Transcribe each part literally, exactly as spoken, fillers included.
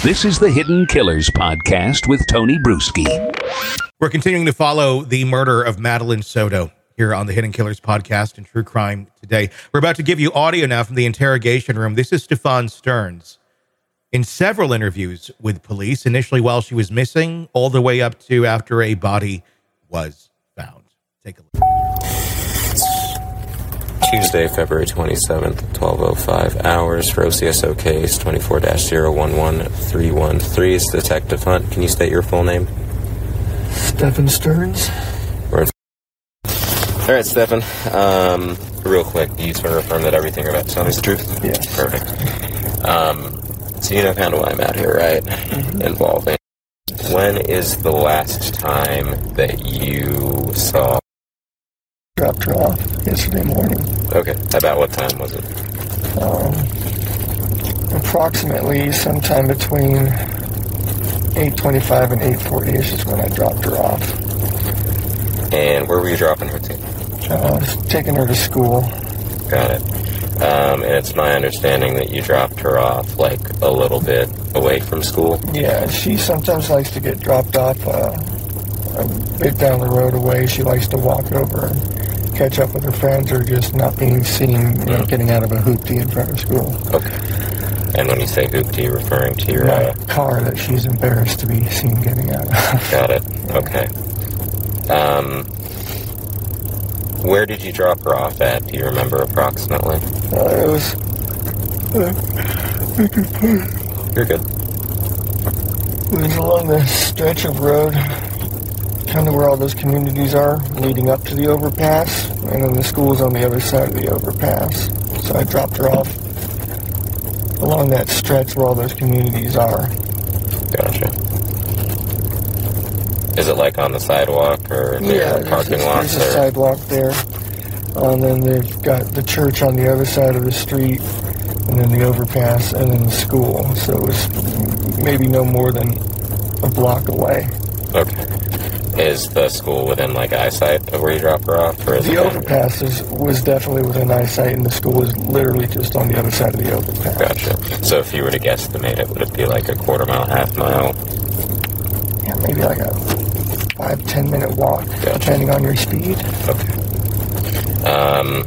This is the Hidden Killers podcast with Tony Bruschi. We're continuing to follow the murder of Madeline Soto here on the Hidden Killers podcast and True Crime Today. We're about to give you audio now from the interrogation room. This is Stefan Stearns. In several interviews with police, initially while she was missing, all the way up to after a body was found. Take a look. Tuesday, February twenty-seventh, twelve oh five hours for O C S O case twenty-four dash zero one one three one three. It's Detective Hunt. Can you state your full name? Stefan Stearns. We're in- All right, Stefan. Um, real quick, do you just want to affirm that everything you're about to tell me is the truth? Yes. Perfect. Um, so you know kind of why I'm at here, right? Mm-hmm. Involving. When is the last time that you saw... Dropped her off yesterday morning. Okay. About what time was it? Um, approximately sometime between eight twenty-five and eight forty-ish is when I dropped her off. And where were you dropping her to? Uh, I was taking her to school. Got it. Um, and it's my understanding that you dropped her off, like, a little bit away from school? Yeah, she sometimes likes to get dropped off uh, a bit down the road away. She likes to walk over and catch up with her friends, or just not being seen, you know, mm-hmm. getting out of a hoopty in front of school. Okay. And when you say hoopty, you're referring to your... My uh, car that she's embarrassed to be seen getting out of. Got it. Okay. Um, where did you drop her off at? Do you remember approximately? Uh, it was... Uh, I could put it. You're good. It was along the stretch of road, kind of where all those communities are, leading up to the overpass, and then the school's on the other side of the overpass. So I dropped her off along that stretch where all those communities are. Gotcha. Is it like on the sidewalk, or is yeah, there parking there's, lots? there's a or? sidewalk there. And then they've got the church on the other side of the street, and then the overpass, and then the school. So it was maybe no more than a block away. Okay. Is the school within, like, eyesight of where you drop her off? Or is the it overpass is, was definitely within eyesight, and the school was literally just on the other side of the overpass. Gotcha. So if you were to guesstimate it, would it be like a quarter mile, half mile? Yeah, maybe like a five, ten minute walk, gotcha. Depending on your speed. Okay. Um...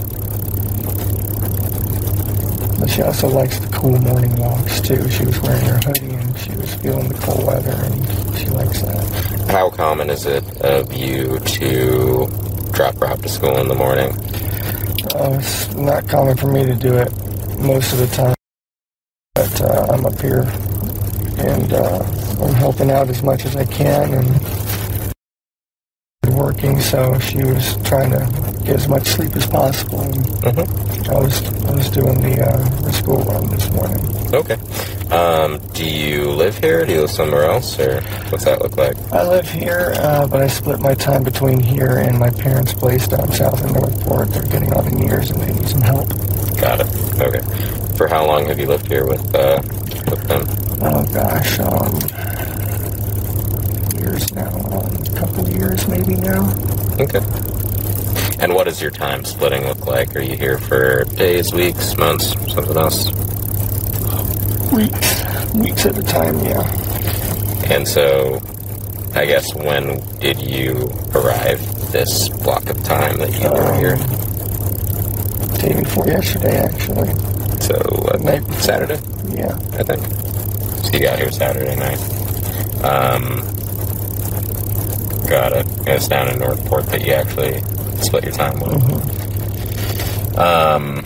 But she also likes the cool morning walks, too. She was wearing her hoodie, and she was feeling the cold weather, and she likes that. How common is it of you to drop her off to school in the morning? Uh, it's not common for me to do it most of the time, but uh, I'm up here, and uh, I'm helping out as much as I can, and working, so she was trying to get as much sleep as possible, and mm-hmm. I was I was doing the, uh, the school run this morning. Okay. Um, do you live here? Do you live somewhere else, or what's that look like? I live here, uh, but I split my time between here and my parents' place down south in Northport. They're getting on in years, and they need some help. Got it. Okay. For how long have you lived here with uh, with them? Oh gosh, um, years now, um, a couple years maybe now. Okay. And what does your time splitting look like? Are you here for days, weeks, months, something else? Weeks. Weeks at a time, yeah. And so, I guess, when did you arrive this block of time that you were um, here? Day before yesterday, actually. So, uh, night Saturday? Yeah. I think. So you got here Saturday night. Um, got it. It's down in Northport that you actually split your time with. Mm-hmm. Um,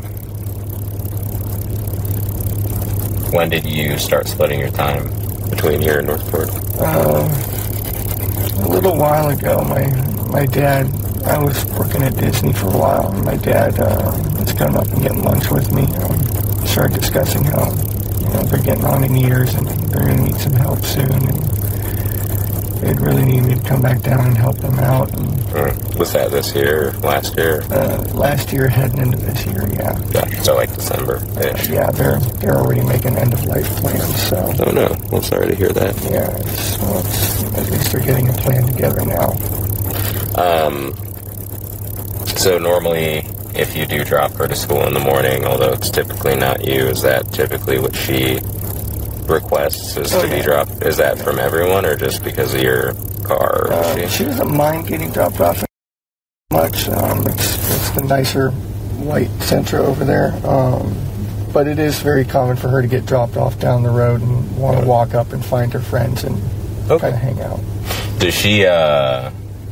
when did you start splitting your time between here and Northport? Uh, a little while ago, my my dad, I was working at Disney for a while, and my dad uh, was coming up and getting lunch with me. Um, started discussing how, you know, they're getting on in years, and they're going to need some help soon, and they'd really need me to come back down and help them out. And, mm. Was that this year, last year? Uh, last year, heading into this year, yeah. Gotcha. So like December. Uh, yeah, they're they're already making end of life plans. So. Oh no, well, sorry to hear that. Yeah, it's, well, it's, at least they're getting a plan together now. Um. So normally, if you do drop her to school in the morning, although it's typically not you, is that typically what she requests is Oh, to be yeah. dropped. Is that from everyone, or just because of your car? Or Uh, she? she doesn't mind getting dropped off much. Um, it's, it's the nicer white Sentra over there. Um, but it is very common for her to get dropped off down the road and want to walk up and find her friends and Okay. kind of hang out. Does she, uh,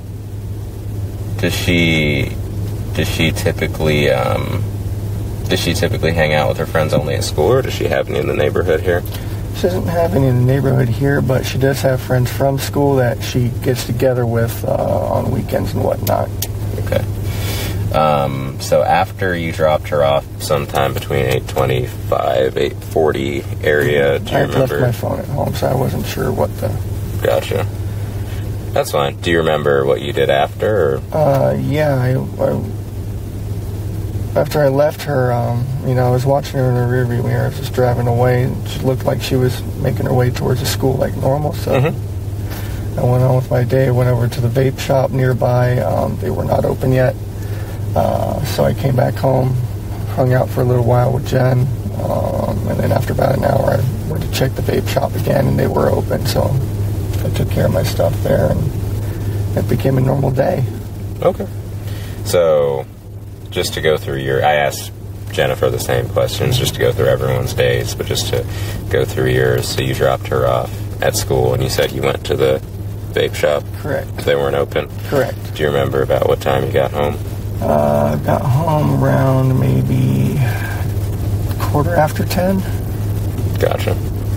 does she, does she typically, um, does she typically hang out with her friends only at school, or does she have any in the neighborhood here? She doesn't have any in the neighborhood here, but she does have friends from school that she gets together with uh, on weekends and whatnot. Okay. Um, so after you dropped her off sometime between eight twenty-five, eight forty area, do you I had left remember? my phone at home, so I wasn't sure what the... Gotcha. That's fine. Do you remember what you did after? Or? Uh, yeah, I, I, after I left her, um, you know, I was watching her in the rearview mirror. I was just driving away, and she looked like she was making her way towards the school like normal, so Mhm. I went on with my day. Went over to the vape shop nearby. Um, they were not open yet, uh, so I came back home, hung out for a little while with Jen, um, and then after about an hour, I went to check the vape shop again, and they were open, so I took care of my stuff there, and it became a normal day. Okay. So, just to go through your, I asked Jennifer the same questions, just to go through everyone's days, but just to go through yours. So you dropped her off at school, and you said you went to the vape shop. Correct. They weren't open. Correct. Do you remember about what time you got home? Uh, got home around maybe quarter after ten. Gotcha.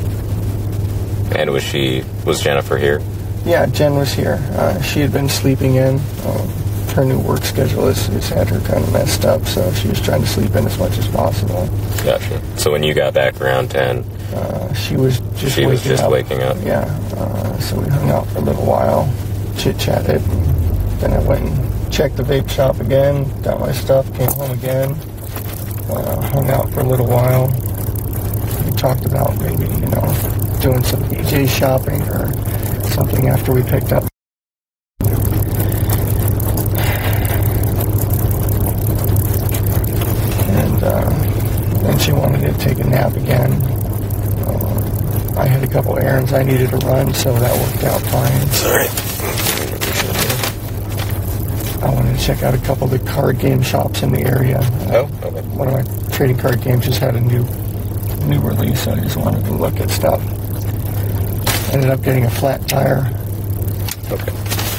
And was she, was Jennifer here? Yeah, Jen was here. Uh, she had been sleeping in. Um, her new work schedule has, has had her kind of messed up, so she was trying to sleep in as much as possible. Gotcha. So when you got back around ten, Uh, she was just she waking was just up. waking up. Yeah. Uh, so we hung out for a little while, chit-chatted, and then I went and checked the vape shop again, got my stuff, came home again, uh, hung out for a little while. We talked about maybe, you know, doing some D J shopping or something after we picked up. And uh, then she wanted to take a nap again. Uh, I had a couple errands I needed to run, so that worked out fine. Sorry. I wanted to check out a couple of the card game shops in the area. Oh, okay. One of my trading card games just had a new new release, so I just wanted to look at stuff. Ended up getting a flat tire, Okay.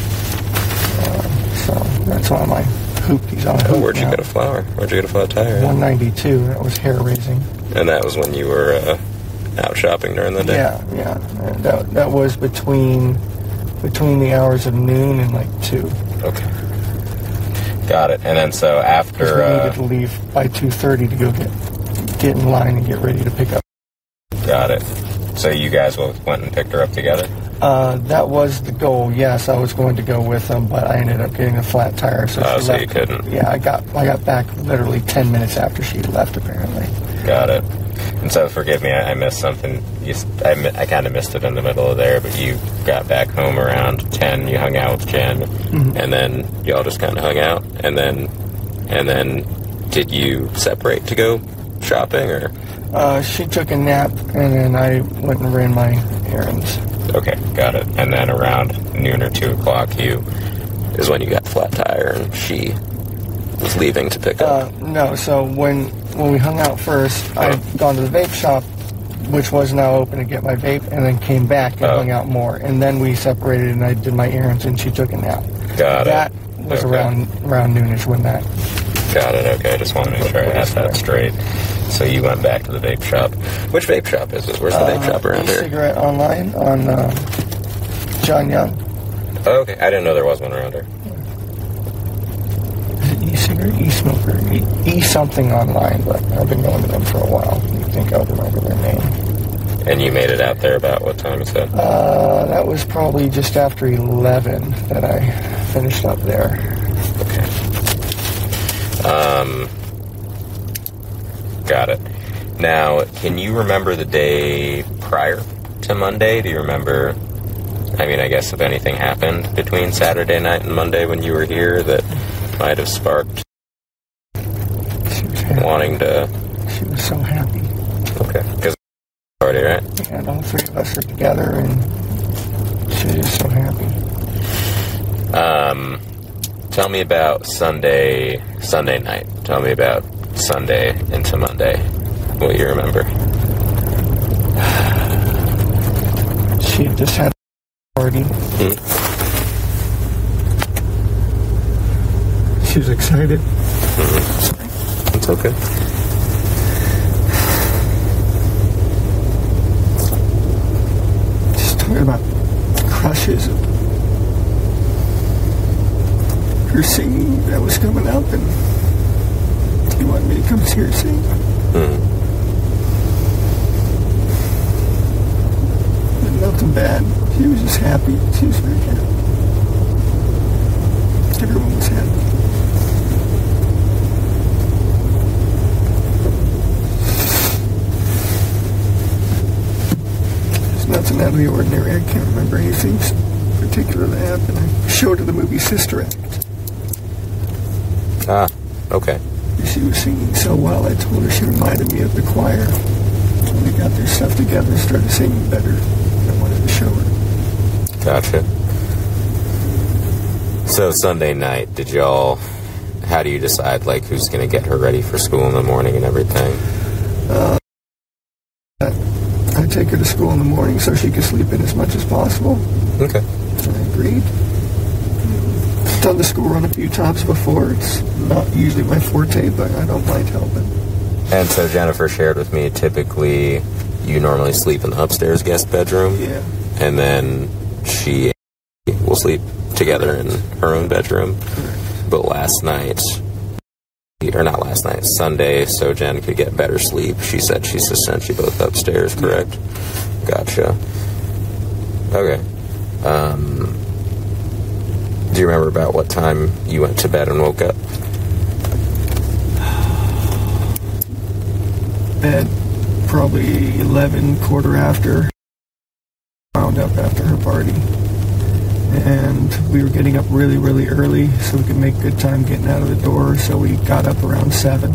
so that's why my hoopties on a Oh, hoop where'd you now. get a flower? Where'd you get a flat tire? one ninety-two, that was hair raising. And that was when you were uh, out shopping during the day? Yeah, yeah. And that, that was between between the hours of noon and like two. Okay. Got it. And then so Because after... we Uh, needed to leave by two thirty to go get get in line and get ready to pick up. got it. So you guys went and picked her up together? Uh, that was the goal. Yes, I was going to go with them, but I ended up getting a flat tire, so Oh, she so left. you couldn't. Yeah, I got I got back literally ten minutes after she left. Apparently. Got it. And so forgive me, I, I missed something. You, s- I, mi- I kind of missed it in the middle of there, but you got back home around ten. You hung out with Jen, Mm-hmm. and then y'all just kind of hung out. And then, and then, did you separate to go shopping, or? Uh, she took a nap, and then I went and ran my errands. Okay, got it. And then around noon or two o'clock, you is when you got flat tire, and she was leaving to pick Uh, up. no, so when when we hung out first, Oh. I'd gone to the vape shop, which was now open to get my vape, and then came back and Oh. hung out more. And then we separated, and I did my errands, and she took a nap. Got that it. was Okay. around around noonish when that. Got it. Okay, I just want to make sure I had that straight. So you went back to the vape shop. Which vape shop is it? Where's the vape shop around here? E-cigarette online on uh, John Young. Oh, okay, I didn't know there was one around here. Is it e-cigarette, e-smoker, e- e-something online, but I've been going to them for a while. You think I'll remember their name? And you made it out there about what time you said? Uh, that was probably just after eleven that I finished up there. Okay. Um, got it. Now, can you remember the day prior to Monday? Do you remember, I mean, I guess if anything happened between Saturday night and Monday when you were here that might have sparked She was happy. wanting to, She was so happy. okay, because party, right? And all three of us are together, and she's just so happy. Um, tell me about Sunday, Sunday night. Tell me about Sunday into Monday. What you remember? She had just had a party. Hmm? She was excited. Mm-hmm. It's okay. Just talking about crushes. Her singing that was coming up, and he wanted me to come see her sing. Mm-hmm. But nothing bad. She was just happy. She was very happy. Everyone was happy. There's nothing out of the ordinary. I can't remember anything particular that happened. I showed her the movie Sister Act. Ah, okay. She was singing so well, I told her she reminded me of the choir. When they got their stuff together and started singing better, I wanted to show her. Gotcha. So Sunday night, did y'all, how do you decide, like, who's going to get her ready for school in the morning and everything? Uh, I take her to school in the morning so she can sleep in as much as possible. Okay. I agreed. Done the school run a few times before. It's not usually my forte, but I don't mind helping. And so Jennifer shared with me, typically you normally sleep in the upstairs guest bedroom. Yeah. And then she will sleep together in her own bedroom. Correct. But last night, or not last night, Sunday, so Jen could get better sleep, she said she just sent you both upstairs, correct? Yeah. Gotcha. Okay. Um... Do you remember about what time you went to bed and woke up? Bed, probably eleven, quarter after. Wound up after her party. And we were getting up really, really early so we could make good time getting out of the door. So we got up around seven.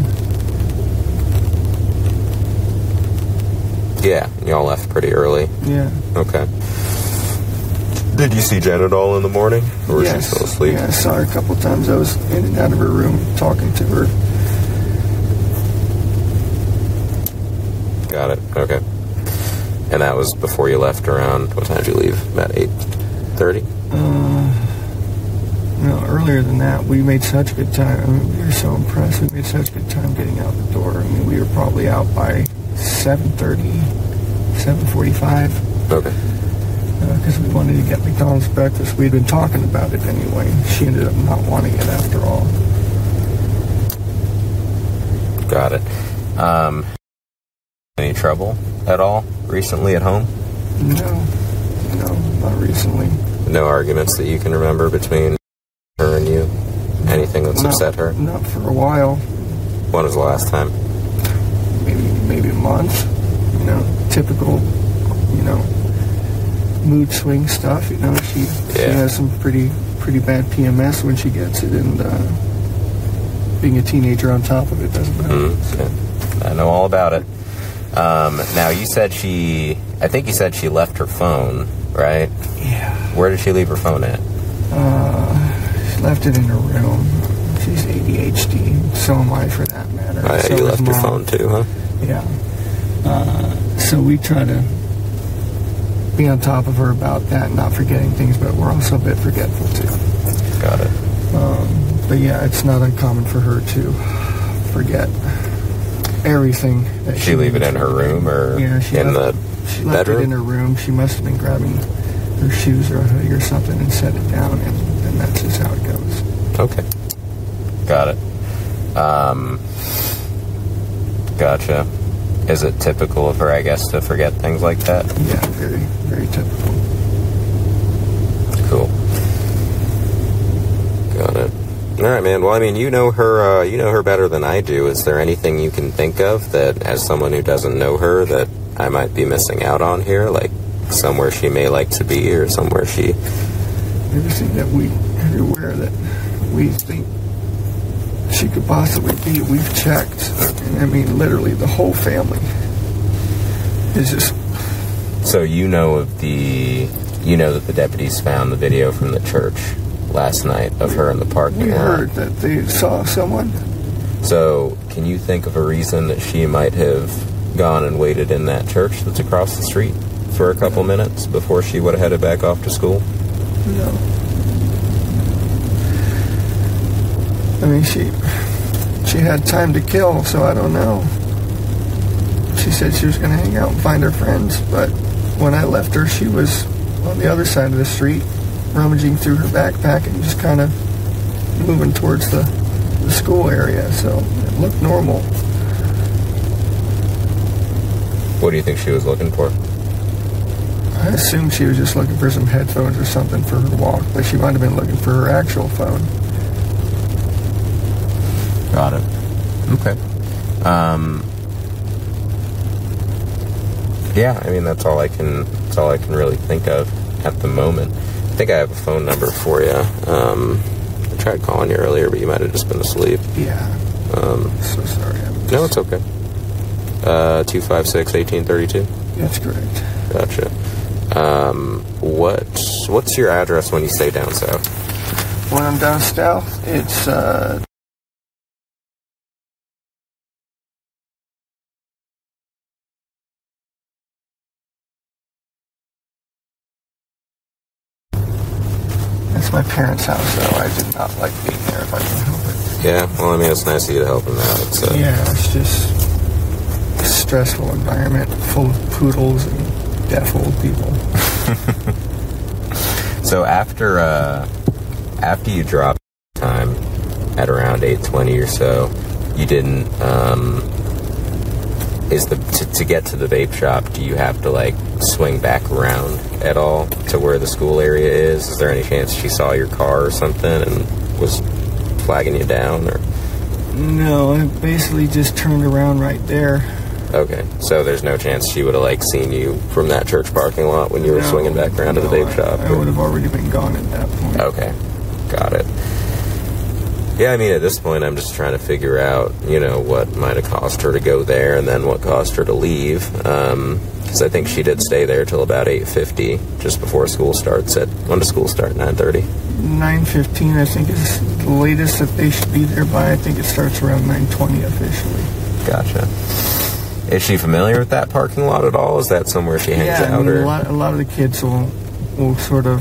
Yeah, y'all left pretty early. Yeah. Okay. Did you see Jen at all in the morning? Or was yes. she still asleep? Yeah, I saw her a couple times. I was in and out of her room talking to her. Got it. Okay. And that was before you left around, what time did you leave? About eight thirty? Uh, no, earlier than that. We made such good time. I mean, we were so impressed. We made such good time getting out the door. I mean, we were probably out by seven thirty, seven forty-five. Okay. Because uh, we wanted to get McDonald's breakfast. We'd been talking about it anyway. She ended up not wanting it after all. Got it. Um, any trouble at all recently at home? No. No, not recently. No arguments that you can remember between her and you? Anything that's not, upset her? Not for a while. When was the last time? Maybe maybe a month. You know, typical, you know, mood swing stuff. You know, she, yeah. she has some pretty pretty bad P M S when she gets it, and uh, being a teenager on top of it doesn't matter. Mm, yeah. I know all about it. Um, now, you said she, I think you said she left her phone, right? Yeah. Where did she leave her phone at? Uh, she left it in her room. She's A D H D. So am I, for that matter. Oh, yeah, so you left your Mom. phone too, huh? Yeah. Uh, so we try to be on top of her about that, not forgetting things, but we're also a bit forgetful too. Got it. Um, but yeah, it's not uncommon for her to forget everything. That Did she leave it in her room or yeah, she in left, the she left bedroom? it in her room. She must have been grabbing her shoes or a hoodie or something and set it down, and, and that's just how it goes. Okay. Got it. Um, gotcha. Is it typical of her, I guess, to forget things like that? Yeah, very, very typical. Cool. Got it. All right, man. Well, I mean, you know her. Uh, you know her better than I do. Is there anything you can think of that, as someone who doesn't know her, that I might be missing out on here? Like somewhere she may like to be, or somewhere she. Everything that we, everywhere that we think she could possibly be, we've checked. And I mean, literally the whole family It's just... So you know of the... You know that the deputies found the video from the church last night of her in the parking lot. We heard that they saw someone. So, can you think of a reason that she might have gone and waited in that church that's across the street for a couple minutes before she would have headed back off to school? No. I mean, she she had time to kill, so I don't know. She said she was going to hang out and find her friends, but when I left her, she was on the other side of the street, rummaging through her backpack and just kind of moving towards the, the school area, so it looked normal. What do you think she was looking for? I assumed she was just looking for some headphones or something for her walk, but she might have been looking for her actual phone. Got it. Okay. Um, yeah, I mean, that's all I can, that's all I can really think of at the moment. I think I have a phone number for you. Um, I tried calling you earlier, but you might have just been asleep. Yeah. Um, so sorry. Just... No, it's okay. Uh, two five six, one eight three two? That's correct. Gotcha. Um, what, what's your address when you stay down south? When I'm down south, it's, uh... That's my parents' house, though. I did not like being there if I can help it. Yeah, well, I mean, it's nice of you to help them out. So. Yeah, it's just a stressful environment full of poodles and deaf old people. So after uh, after you dropped time at around eight twenty or so, you didn't. Um, is the to, to get to the vape shop? Do you have to like swing back around at all to where the school area is? Is there any chance she saw your car or something and was flagging you down? Or no, I basically just turned around right there. Okay, so there's no chance she would have like seen you from that church parking lot when you were no, swinging back around no, to the vape shop? I, I would have already been gone at that point. Okay, got it. Yeah, I mean, at this point, I'm just trying to figure out, you know, what might have cost her to go there and then what cost her to leave. Because um, I think she did stay there till about eight fifty, just before school starts. At when does school start? nine thirty? nine fifteen, I think, is the latest that they should be there by. I think it starts around nine twenty officially. Gotcha. Is she familiar with that parking lot at all? Is that somewhere she hangs yeah, out? I mean, or? a lot, a lot of the kids will will sort of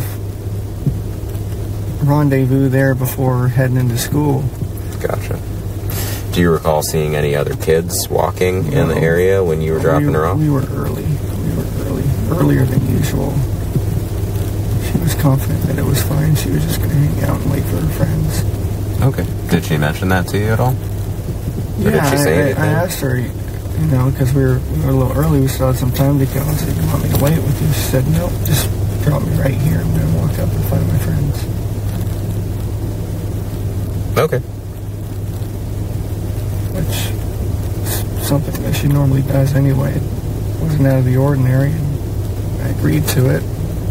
rendezvous there before heading into school. Gotcha. Do you recall seeing any other kids walking no, in the area when you were dropping we, her off? We were early. We were early. Earlier than usual. She was confident that it was fine. She was just going to hang out and wait for her friends. Okay. Did she mention that to you at all? Or yeah, did she say I, anything? I asked her, you know, because we were, we were a little early. We still had some time to go. I said, you want me to wait with you? She said, no, just drop me right here. I'm going to walk up and find my friends. Okay. Which is something that she normally does anyway. It wasn't out of the ordinary, and I agreed to it.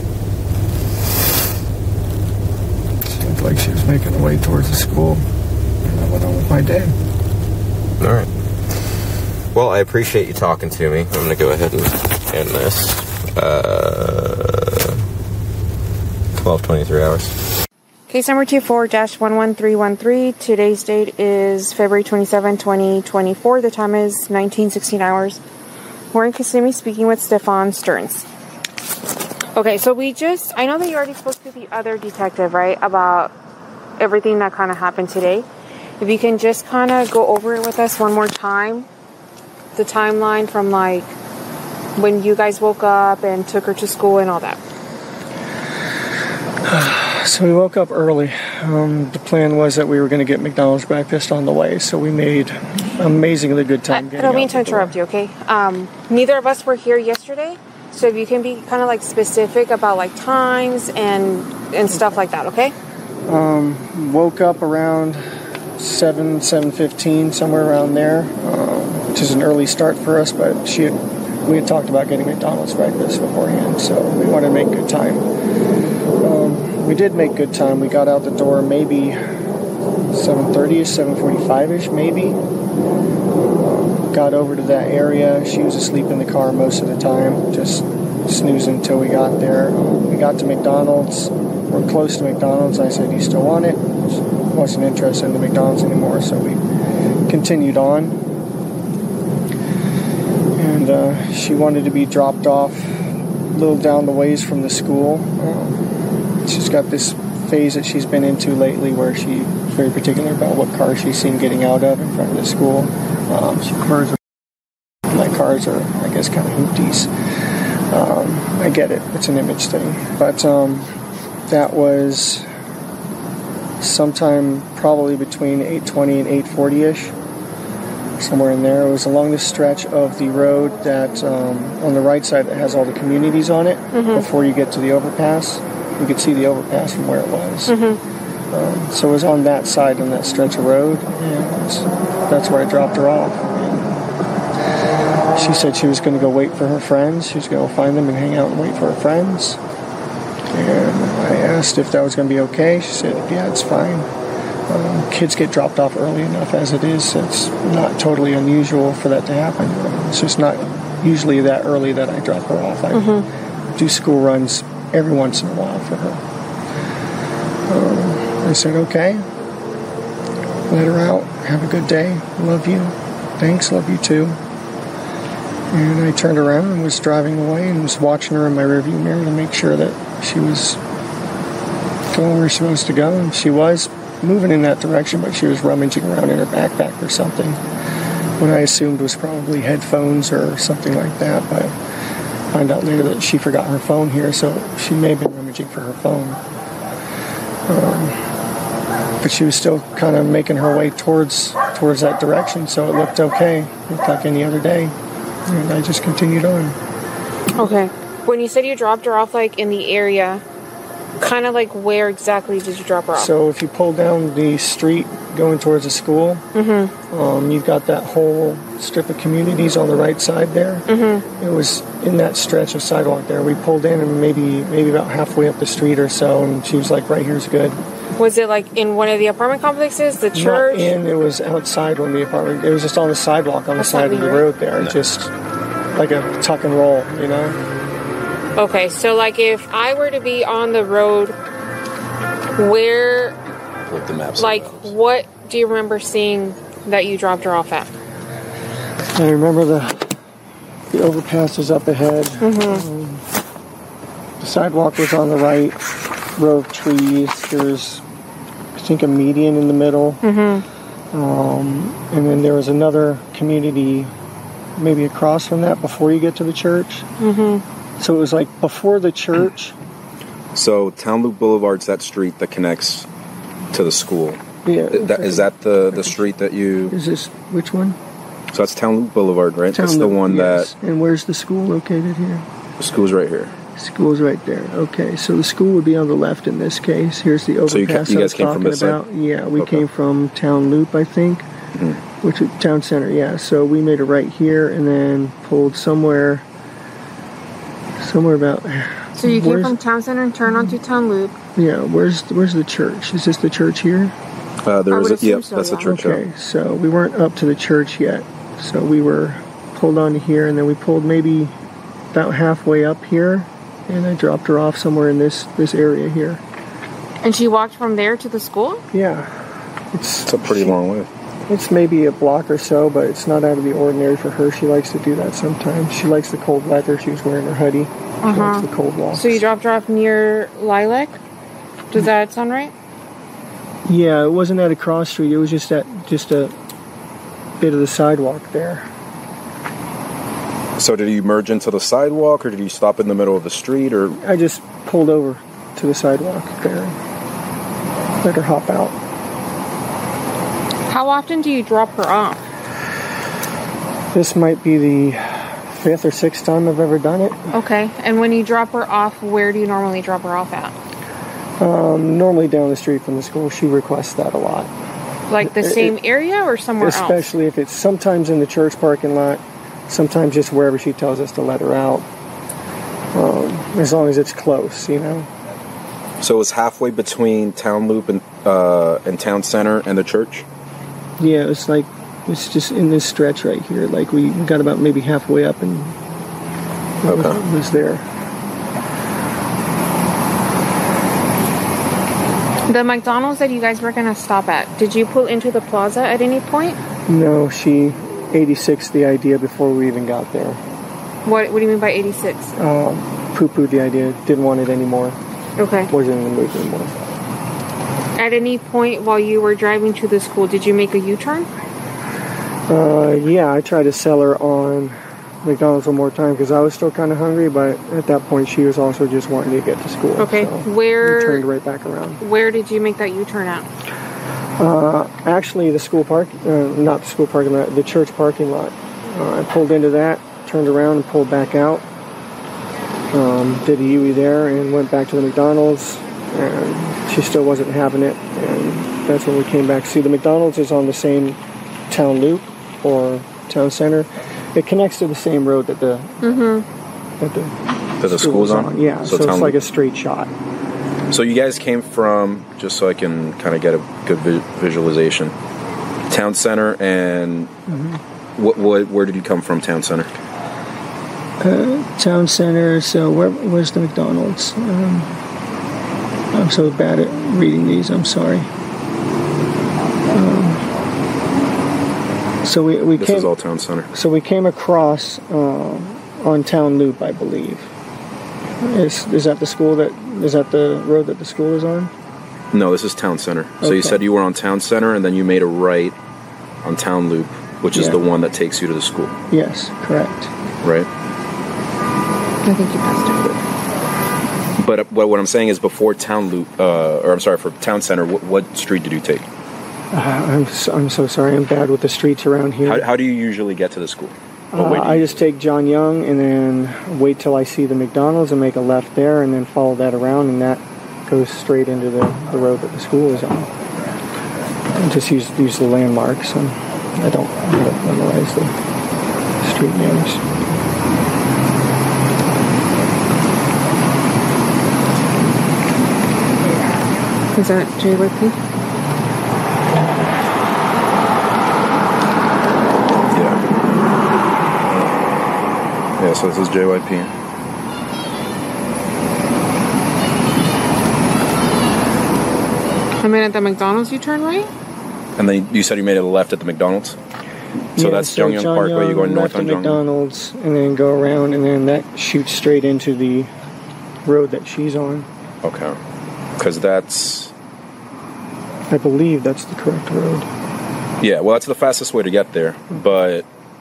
Seemed like she was making her way towards the school, and I went on with my day. All right. Well, I appreciate you talking to me. I'm going to go ahead and end this. Uh, twelve twenty-three hours. Case number two four dash one one three one three. Today's date is February twenty-seventh, twenty twenty-four. The time is nineteen sixteen hours. We're in Kissimmee speaking with Stefan Stearns. Okay, so we just, I know that you already spoke to the other detective, right, about everything that kind of happened today. If you can just kind of go over it with us one more time. The timeline from like when you guys woke up and took her to school and all that. So we woke up early. Um, the plan was that we were going to get McDonald's breakfast on the way, so we made amazingly good time. I, I don't mean to interrupt you, okay? Um, neither of us were here yesterday, so if you can be kind of like specific about like times and and stuff like that, okay? Um, woke up around seven, seven fifteen, somewhere around there, um, which is an early start for us, but she had, we had talked about getting McDonald's breakfast beforehand, so we wanted to make good time. Um, we did make good time. We got out the door maybe seven thirty-ish, seven forty-five-ish, maybe. Um, got over to that area. She was asleep in the car most of the time, just snoozing until we got there. We got to McDonald's. We're close to McDonald's. I said, "You still want it?" Wasn't interested in the McDonald's anymore, so we continued on. And uh, she wanted to be dropped off a little down the ways from the school. Um, she's got this phase that she's been into lately where she's very particular about what car she's seen getting out of in front of the school. Um, she cars are, my cars are, I guess, kind of hoopties. Um, I get it. It's an image thing. But um, that was sometime probably between eight twenty and eight forty-ish, somewhere in there. It was along this stretch of the road that um, on the right side that has all the communities on it. Mm-hmm. Before you get to the overpass. You could see the overpass from where it was. Mm-hmm. Um, so it was on that side, on that stretch of road, and that's where I dropped her off. And she said she was going to go wait for her friends. She was going to go find them and hang out and wait for her friends. And I asked if that was going to be okay. She said, yeah, it's fine. Um, kids get dropped off early enough as it is. It's not totally unusual for that to happen. It's just not usually that early that I drop her off. I mm-hmm. do school runs every once in a while for her. Um, I said, okay. Let her out. Have a good day. Love you. Thanks. Love you too. And I turned around and was driving away and was watching her in my rearview mirror to make sure that she was going where she was supposed to go. And she was moving in that direction, but she was rummaging around in her backpack or something. What I assumed was probably headphones or something like that, but I found out later that she forgot her phone here, so she may have been rummaging for her phone. Um, but she was still kind of making her way towards towards that direction, so it looked okay. It looked like any other day. And I just continued on. Okay. When you said you dropped her off, like, in the area, kind of like where exactly did you drop her off? So if you pull down the street going towards the school, mm-hmm. um, you've got that whole strip of communities on the right side there. Mm-hmm. It was in that stretch of sidewalk there. We pulled in and maybe maybe about halfway up the street or so, and she was like, right here's good. Was it like in one of the apartment complexes, the church? Not in, it was outside one of the apartment. It was just on the sidewalk on That's the side of the road there. No. Just like a tuck and roll, you know? Okay, so like if I were to be on the road, where, Look the maps like what do you remember seeing that you dropped her off at? I remember the the overpass was up ahead. Mm-hmm. Um, the sidewalk was on the right, row of trees. There's, I think, a median in the middle. Mm-hmm. Um, and then there was another community maybe across from that before you get to the church. Mm-hmm. So it was like before the church. So Town Loop Boulevard's that street that connects to the school. Yeah. Is that, is that the, the street that you... Is this, which one? So that's Town Loop Boulevard, right? Town that's the Loop, one yes. that... And where's the school located here? The school's right here. School's right there. Okay, so the school would be on the left in this case. Here's the overpass so you, ca- you guys I came was from talking this about. side? Yeah, we okay. came from Town Loop, I think, mm-hmm. which is Town Center. Yeah, so we made a right here and then pulled somewhere, somewhere about. So you came from Town Center and turned onto Town Loop. Yeah, where's where's the church? Is this the church here? Uh, there is. A, yep, so, that's yeah. the church. Okay, yeah. so we weren't up to the church yet, so we were pulled onto here, and then we pulled maybe about halfway up here. And I dropped her off somewhere in this, this area here. And she walked from there to the school? Yeah. It's, it's a pretty she, long way. It's maybe a block or so, but it's not out of the ordinary for her. She likes to do that sometimes. She likes the cold weather. She was wearing her hoodie. She uh-huh. likes the cold walks. So you dropped her off near Lilac? Does that sound right? Yeah, it wasn't at a cross street. It was just at just a bit of the sidewalk there. So did you merge into the sidewalk, or did you stop in the middle of the street, or? I just pulled over to the sidewalk there. Let her hop out. How often do you drop her off? This might be the fifth or sixth time I've ever done it. Okay, and when you drop her off, where do you normally drop her off at? Um, normally down the street from the school. She requests that a lot. Like the it, same it, area or somewhere especially else? Especially if it's sometimes in the church parking lot. Sometimes just wherever she tells us to let her out. Um, as long as it's close, you know. So it's halfway between Town Loop and uh, and Town Center and the church? Yeah, it's like It's just in this stretch right here. Like we got about maybe halfway up and it Okay. was, was there. The McDonald's that you guys were going to stop at, did you pull into the plaza at any point? No, she eighty-sixed the idea before we even got there. What What do you mean by eighty-six? Um, poo-pooed the idea. Didn't want it anymore. Okay. Wasn't in the mood anymore. At any point while you were driving to the school, did you make a U-turn? Uh, yeah, I tried to sell her on McDonald's one more time because I was still kind of hungry, but at that point she was also just wanting to get to school. Okay, so where- we turned right back around. Where did you make that U-turn at? Uh, actually, the school park, uh, not the school parking lot, the church parking lot. Uh, I pulled into that, turned around and pulled back out. Um, did a U E there and went back to the McDonald's, and she still wasn't having it, and that's when we came back. See, the McDonald's is on the same town loop or town center. It connects to the same road that the Mm-hmm. that the, That the school's on? Yeah, so, So it's town like loop. a straight shot. So you guys came from, just so I can kind of get a good vi- visualization, Town Center, and what, what, where did you come from, Town Center? Uh, town center. So where where's the McDonald's? Um, I'm so bad at reading these. I'm sorry. Um, so we we This came. is all Town Center. So we came across uh, on Town Loop, I believe. Is is that the school that is that the road that the school is on? No, this is Town Center. So you Okay. said you were on Town Center, and then you made a right on Town Loop, which is Yeah. the one that takes you to the school, Yes, correct. right? I think you passed it. But uh, what, what I'm saying is before Town Loop, uh, or I'm sorry, for Town Center, what, what street did you take? Uh, I'm so, I'm so sorry. I'm bad with the streets around here. How, how do you usually get to the school? What Uh, way do you- I just take John Young and then wait till I see the McDonald's and make a left there and then follow that around, and that goes straight into the, the road that the school is on. I just use use the landmarks, and I don't, I don't memorize the street names. Is that J Y P? Yeah. Yeah, so this is J Y P. I mean, at the McDonald's you turn right? And then you said you made a left at the McDonald's? So Yeah, that's so Jungyoung John Parkway, you're Young, going north left on at Jungyoung. McDonald's, and then go around, and then that shoots straight into the road that she's on. Okay. Because that's, I believe that's the correct road. yeah, well, that's the fastest way to get there. But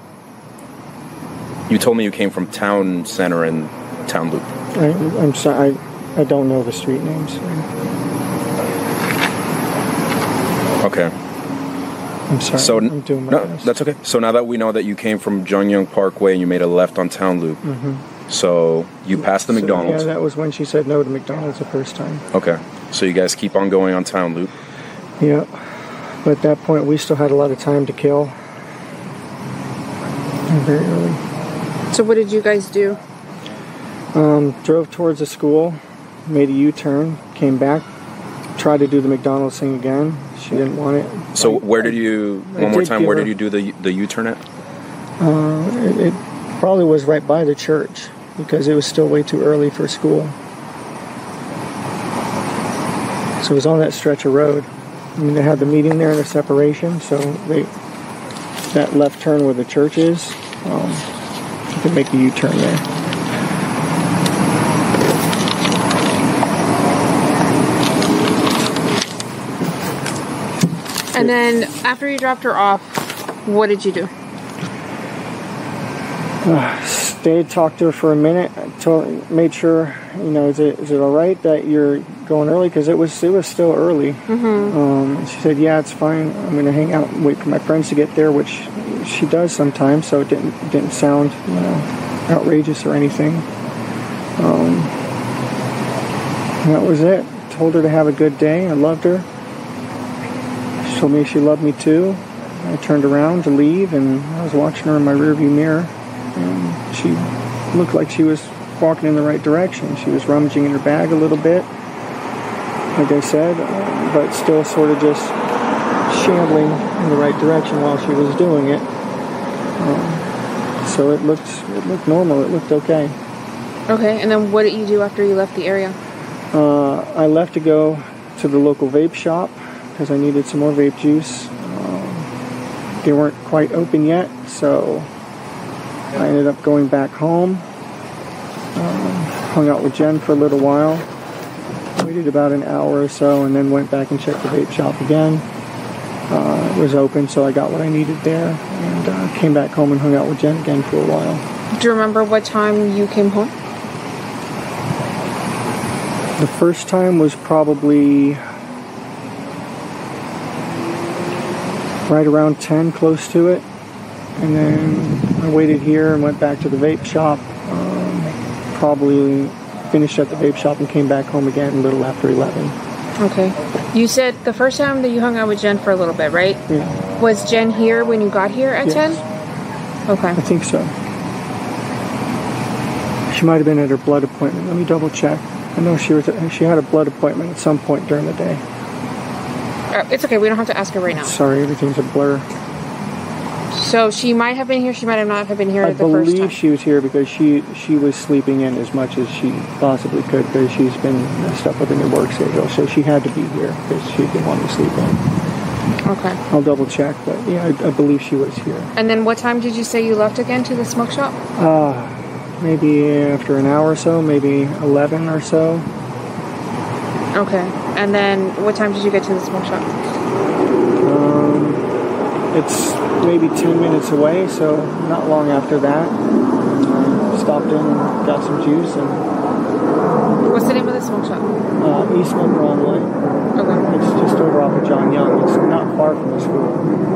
you told me you came from Town Center and Town Loop. I, I'm sorry, I, I don't know the street names. Okay. I'm sorry. So I'm doing my no, best. that's okay. So now that we know that you came from Jungyoung Parkway and you made a left on Town Loop, so you passed the So, McDonald's. yeah, that was when she said no to McDonald's the first time. Okay. So you guys keep on going on Town Loop. Yeah. But at that point, we still had a lot of time to kill. And very early. So what did you guys do? Um, drove towards the school, made a U-turn, came back, tried to do the McDonald's thing again. She didn't want it. So where did you, I one more did time, give where her- did you do the the U-turn at? Uh, it, it probably was right by the church because it was still way too early for school. So it was on that stretch of road. I mean, they had the meeting there and the separation, so they that left turn where the church is, um, you could make the U-turn there. And then after you dropped her off, what did you do? Stayed, talked to her for a minute, told, made sure, you know, is it is it all right that you're going early? Because it was it was still early. Mm-hmm. Um, she said, yeah, it's fine. I'm going to hang out and wait for my friends to get there, which she does sometimes. So it didn't didn't sound, you know, outrageous or anything. Um, and that was it. Told her to have a good day. I loved her. She told me she loved me too. I turned around to leave, and I was watching her in my rearview mirror. And she looked like she was walking in the right direction. She was rummaging in her bag a little bit, like I said, um, but still sort of just shambling in the right direction while she was doing it. Um, so it looked it looked normal. It looked okay. Okay, and then what did you do after you left the area? Uh, I left to go to the local vape shop because I needed some more vape juice. Um, they weren't quite open yet, so I ended up going back home. Um, hung out with Jen for a little while. Waited about an hour or so, and then went back and checked the vape shop again. Uh, it was open, so I got what I needed there, and uh, came back home and hung out with Jen again for a while. Do you remember what time you came home? The first time was probably right around ten, close to it. And then I waited here and went back to the vape shop. Um, probably finished at the vape shop and came back home again a little after eleven. Okay. You said the first time that you hung out with Jen for a little bit, right? Yeah. Was Jen here when you got here at Yes. ten? Okay. I think so. She might have been at her blood appointment. Let me double check. I know she was. She had a blood appointment at some point during the day. Uh, it's okay. We don't have to ask her right now. Sorry, everything's a blur. So she might have been here. She might have not have been here I the first time. believe she was here because she she was sleeping in as much as she possibly could because she's been messed up with a new work schedule. So she had to be here because she didn't want to sleep in. Okay. I'll double check, but yeah, I, I believe she was here. And then what time did you say you left again to the smoke shop? Uh, maybe after an hour or so, maybe eleven or so. Okay. And then what time did you get to the smoke shop? Um, it's maybe ten minutes away, so not long after that. I stopped in and got some juice and What's the name of the smoke shop? uh, Eastman Bromley. Okay. It's just over off of John Young. It's not far from the school.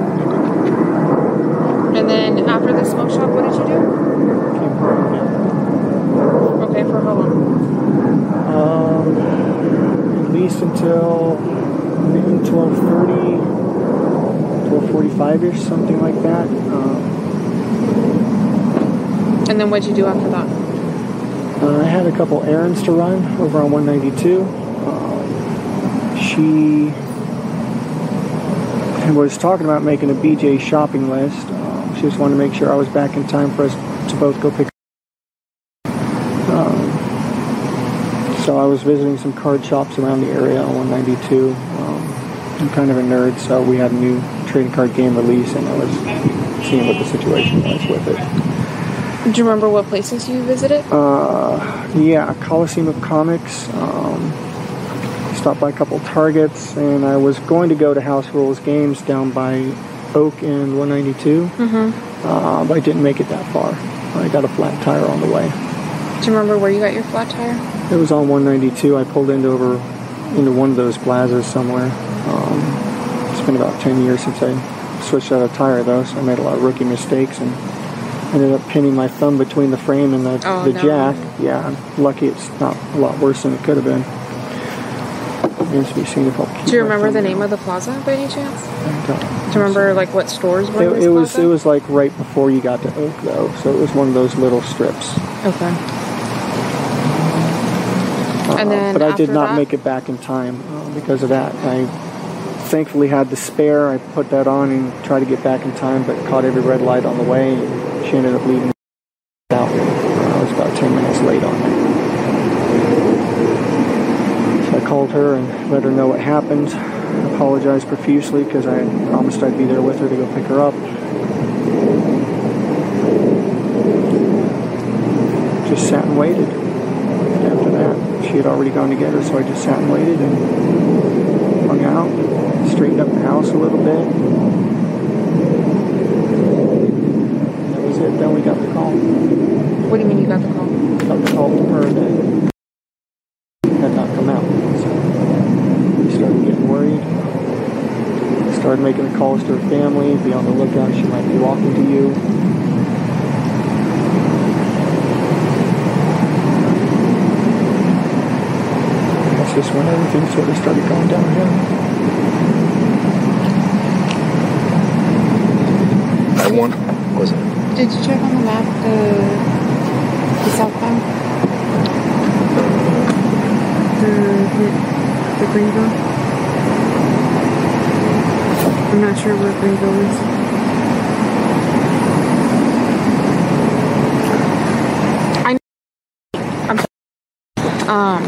And then after the smoke shop, what did you do? Came home again. Okay, for how long? Um, at least until maybe twelve thirty, twelve forty-five-ish, something like that. Um, And then what'd you do after that? uh, I had a couple errands to run over on one ninety-two. Um, she was talking about making a B J shopping list. Um, she just wanted to make sure I was back in time for us to both go pick up. Um, so I was visiting some card shops around the area on one ninety-two. Um, I'm kind of a nerd, so we had a new trading card game release, and I was seeing what the situation was with it. Do you remember what places you visited? Uh, yeah, Coliseum of Comics. Um, stopped by a couple Targets, and I was going to go to House Rules Games down by Oak and one ninety-two, Mm-hmm. uh, but I didn't make it that far. I got a flat tire on the way. Do you remember where you got your flat tire? It was on one ninety-two. I pulled into over into one of those plazas somewhere. Um, it's been about ten years since I switched out a tire, though, so I made a lot of rookie mistakes and ended up pinning my thumb between the frame and the, Oh, the no. jack. Yeah, I'm lucky it's not a lot worse than it could have been. Remains to be seen if I'll keep Do you my remember the thumb name out. of the plaza by any chance? I don't. Do you remember like what stores were in It, this it was plaza? it was like right before you got to Oak, though, so it was one of those little strips. Okay. Uh, And then but I did after not that? make it back in time uh, because of that. I thankfully had the spare. I put that on and tried to get back in time, but caught every red light on the way. And she ended up leaving out. I was about ten minutes late on it. So I called her and let her know what happened. I apologized profusely because I had promised I'd be there with her to go pick her up. Just sat and waited. After that, she had already gone to get her, so I just sat and waited and hung out, straightened up the house a little bit. And that was it. Then we got the call. What do you mean you got the call? Got the call from her that had not come out. So we started getting worried. Started making the calls to her family. Be on the lookout. She might be walking to you. That's just when everything sort of started going downhill. I want. Was it? Did you check on the map the the southbound? The the, the green zone? I'm not sure where Greenville is. I know. I'm um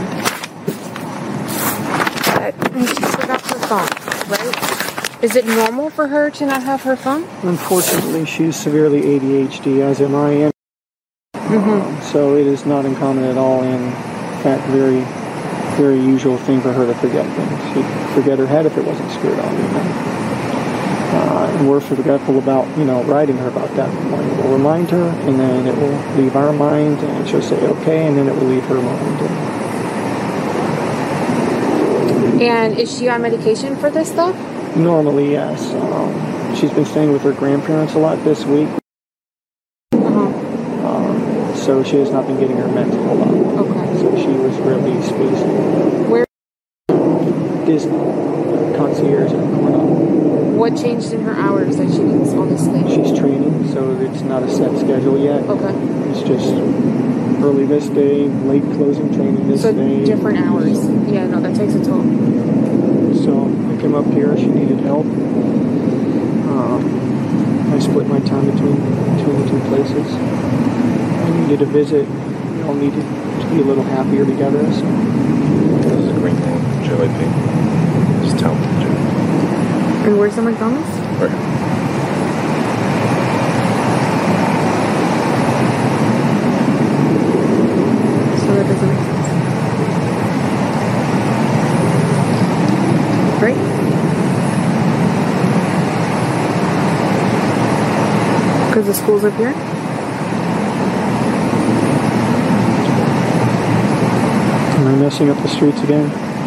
but she forgot her phone, right? Is it normal for her to not have her phone? Unfortunately, she's severely A D H D, as am I. Am. Mm-hmm. Um, so it is not uncommon at all, and in fact, very, very usual thing for her to forget things. She'd forget her head if it wasn't screwed on. You know? uh, and we're forgetful about, you know, writing her about that. We'll remind her, and then it will leave our mind, and she'll say okay, and then it will leave her mind. And is she on medication for this stuff? Normally, yes. Um, she's been staying with her grandparents a lot this week. So she has not been getting her meds a whole lot. Okay. So she was really spacing. Where? Disney. Uh, concierge at Cornell. What changed in her hours that she needs all this sleep? She's training, so it's not a set schedule yet. Okay. It's just early this day, late closing training this so day. So different hours. Yeah, no, that takes a toll. So I came up here. She needed help. Um, I split my time between between the two places. I needed a visit. We all needed to be a little happier together. So. This is a great name, J Y P. Just tell me, J. And where's the McDonald's? Right. So that doesn't make sense. Right? Because the school's up here? Am I messing up the streets again?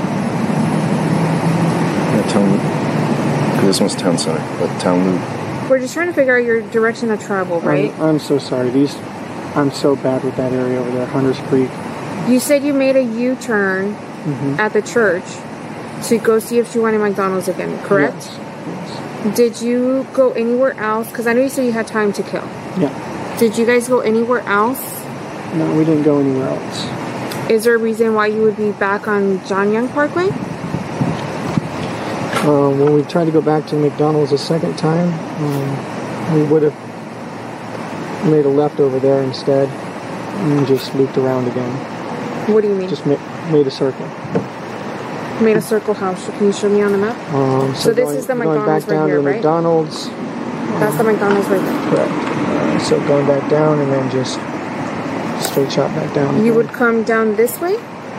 Yeah, town loop. Because this one's town center, but town loop. We're just trying to figure out your direction of travel, right? I'm, I'm so sorry. These, I'm so bad with that area over there, Hunters Creek. You said you made a U-turn mm-hmm. at the church to go see if she wanted McDonald's again, correct? Yes. yes. Did you go anywhere else? Because I know you said you had time to kill. Yeah. Did you guys go anywhere else? No, we didn't go anywhere else. Is there a reason why you would be back on John Young Parkway? Uh, when we tried to go back to McDonald's a second time, um, we would have made a left over there instead and just looped around again. What do you mean? Just ma- made a circle. Made a circle how? Can you show me on the map? Um, so, so this going, is the going McDonald's back down right here, to the right? McDonald's. That's the McDonald's right there. Correct. Uh, so going back down and then just straight shot back down. You again. would come down this way?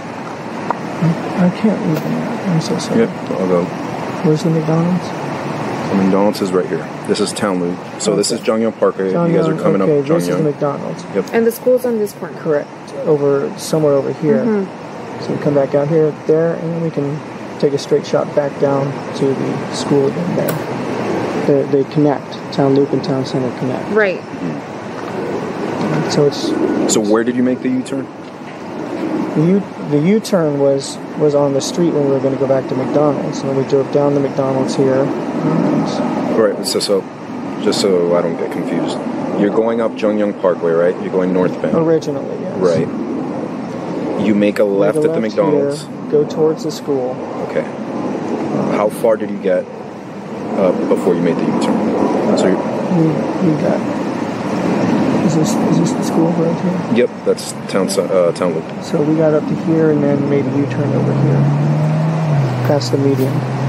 I can't read the map. I'm so sorry. Yep, I'll go. Where's the McDonald's? The McDonald's is right here. This is Town Loop. So okay. This is John Young Parkway. John you guys Young, are coming okay, up John this Young. This is the McDonald's. Yep. And the school's on this corner. Correct. Over somewhere over here. Mm-hmm. So we come back out here, there, and then we can take a straight shot back down to the school again there. They, they connect. Town Loop and Town Center connect. Right. Mm-hmm. So it's. So where did you make the U-turn? The U the U-turn was was on the street when we were going to go back to McDonald's, and then we drove down to McDonald's here. And right. So so, just so I don't get confused, you're going up John Young Parkway, right? You're going northbound. Originally, yes. Right. You make a left, make a left at the McDonald's. Here, go towards the school. Okay. Um, How far did you get uh, before you made the U-turn? So we we got. Is this is this the school right here? Yep, that's town uh, town loop. So we got up to here and then made a U-turn over here, past the median.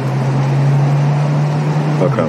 Okay.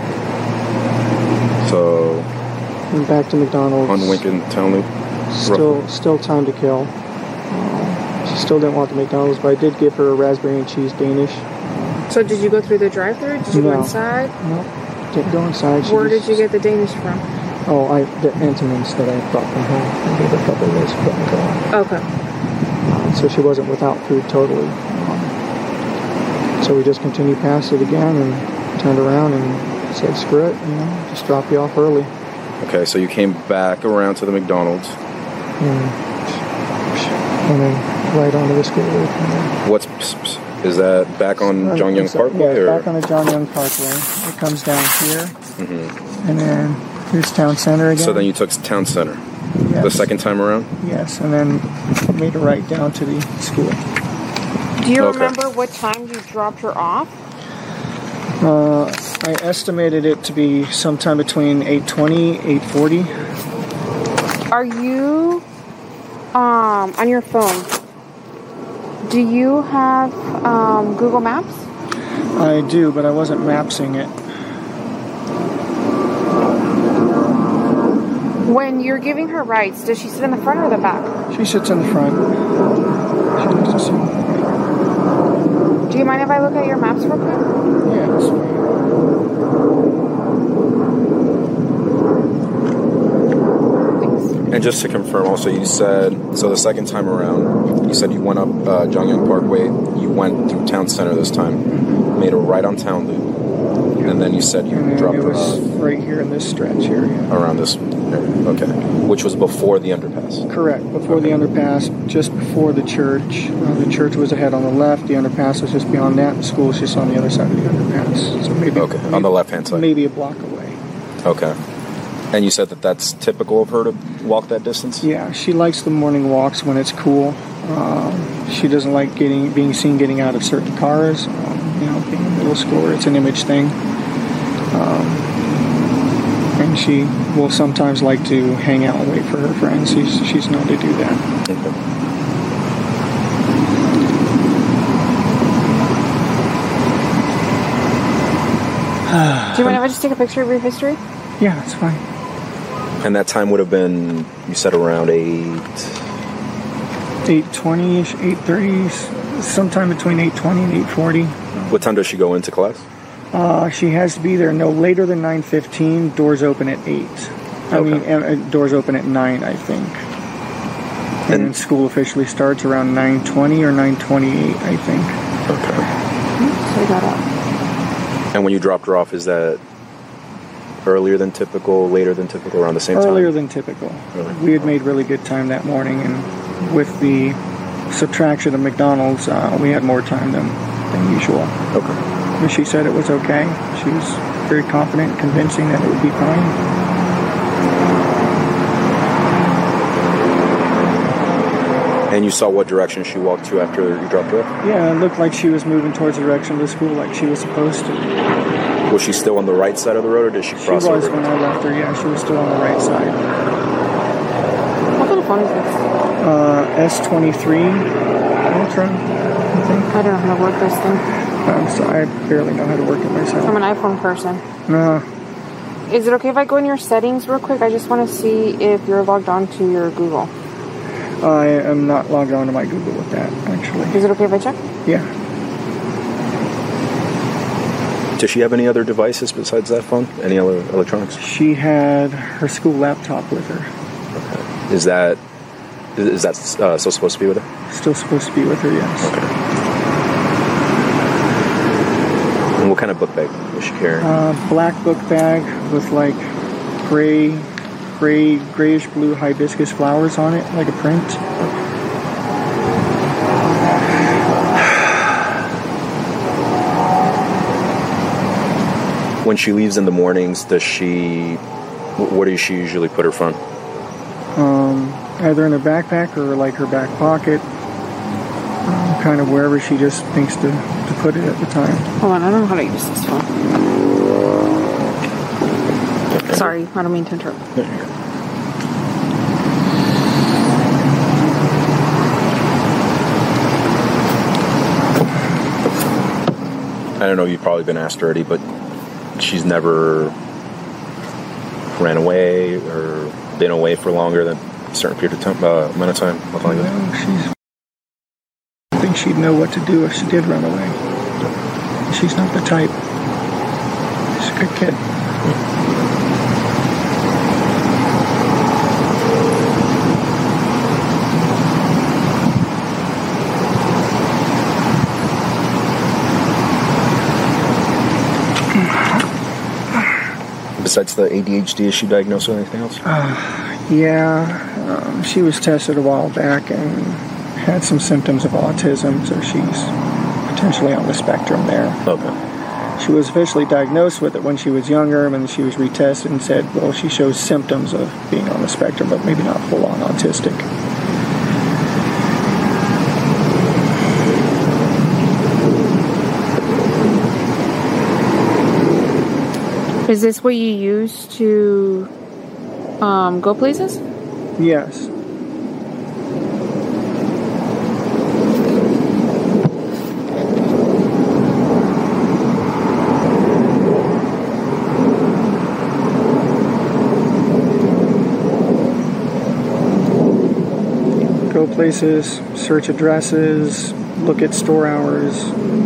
So. And back to McDonald's. On Lincoln Town Loop. Still, roughly. still time to kill. Uh, she still didn't want the McDonald's, but I did give her a raspberry and cheese Danish. So did you go through the drive-thru? Did you no. go inside? No, didn't go inside. She Where just, did you get the Danish from? Oh, I the Entenmann's that I brought from home. I gave her a couple of those to put in the car. Okay. Uh, so she wasn't without food totally. Um, so we just continued past it again and turned around and said, screw it, you know, just drop you off early. Okay, so you came back around to the McDonald's. And, and then right onto the school road from there. What's, is that back on John Young Parkway? Yeah, or? back on the John Young Parkway. It comes down here. Mm-hmm. And then here's Town Center again. So then you took Town Center yes. the second time around? Yes, and then made a right down to the school. Do you okay. remember what time you dropped her off? Uh, I estimated it to be sometime between eight twenty, eight forty. Are you um, on your phone? Do you have um, Google Maps? I do, but I wasn't mapsing it. When you're giving her rides, does she sit in the front or the back? She sits in the front. She likes to sit in the front. Do you mind if I look at your maps real quick? Yeah, that's fine. And just to confirm, also, you said, so the second time around, you said you went up uh, Jongyang Parkway, you went through Town Center this time, made a right on Town Loop, and then you said you And dropped it her was off right here in this stretch here. Yeah. around this area. Okay. Which was before the underpass. Correct. Before the underpass, just before the church. Uh, the church was ahead on the left. The underpass was just beyond that. The school was just on the other side of the underpass. So maybe Okay, maybe, on the left-hand side. maybe a block away. Okay. And you said that that's typical of her to walk that distance? Yeah, she likes the morning walks when it's cool. Um, she doesn't like getting being seen getting out of certain cars. Um, you know, being a middle schooler, it's an image thing. Um, and she will sometimes like to hang out and wait for her friends. She's, she's known to do that. Okay. Do you mind if I just take a picture of your history? Yeah, that's fine. And that time would have been, you said around eight... eight twenty-ish, eight thirty, sometime between eight twenty and eight forty. What time does she go into class? Uh, she has to be there no later than nine fifteen. Doors open at eight. I Okay. mean, uh, doors open at nine, I think. And, And- then school officially starts around nine twenty or nine twenty-eight, I think. Okay. So we got up. And when you dropped her off, is that earlier than typical, later than typical, around the same time? Earlier than typical. Really? We had made really good time that morning, and with the subtraction of McDonald's, uh, we had more time than, than usual. Okay. But she said it was okay. She was very confident, convincing that it would be fine. And you saw what direction she walked to after you dropped her off? Yeah, it looked like she was moving towards the direction of the school like she was supposed to. Was she still on the right side of the road, or did she She cross was over? when I left her, yeah, she was still on the right side. What kind of phone is this? Uh, S twenty-three Ultra, I think. I don't know how to work this thing. I'm sorry, I barely know how to work it myself. I'm an iPhone person. No, Is it okay if I go in your settings real quick? I just want to see if you're logged on to your Google. I am not logged on to my Google with that, actually. Is it okay if I check? Yeah. Does she have any other devices besides that phone? Any other electronics? She had her school laptop with her. Is that is, is that uh, still supposed to be with her? Still supposed to be with her, yes. And what kind of book bag was she carrying? Uh, black book bag with like gray, gray, grayish blue hibiscus flowers on it, like a print. When she leaves in the mornings, does she? wh- Where does she usually put her phone? Um, either in her backpack or like her back pocket, um, kind of wherever she just thinks to, to put it at the time. Hold on, I don't know how to use this phone. Sorry, I don't mean to interrupt. I don't know. You've probably been asked already, but she's never ran away or been away for longer than a certain period of time, uh, amount of time, nothing like that. Well, she's, I think she'd know what to do if she did run away. She's not the type. She's a good kid. Besides the A D H D, is she diagnosed with anything else? Yeah, um, she was tested a while back and had some symptoms of autism, so she's potentially on the spectrum there. Okay. She was officially diagnosed with it when she was younger, and then she was retested and said, well, she shows symptoms of being on the spectrum, but maybe not full-on autistic. Is this what you use to um, go places? Yes. Go places, search addresses, look at store hours,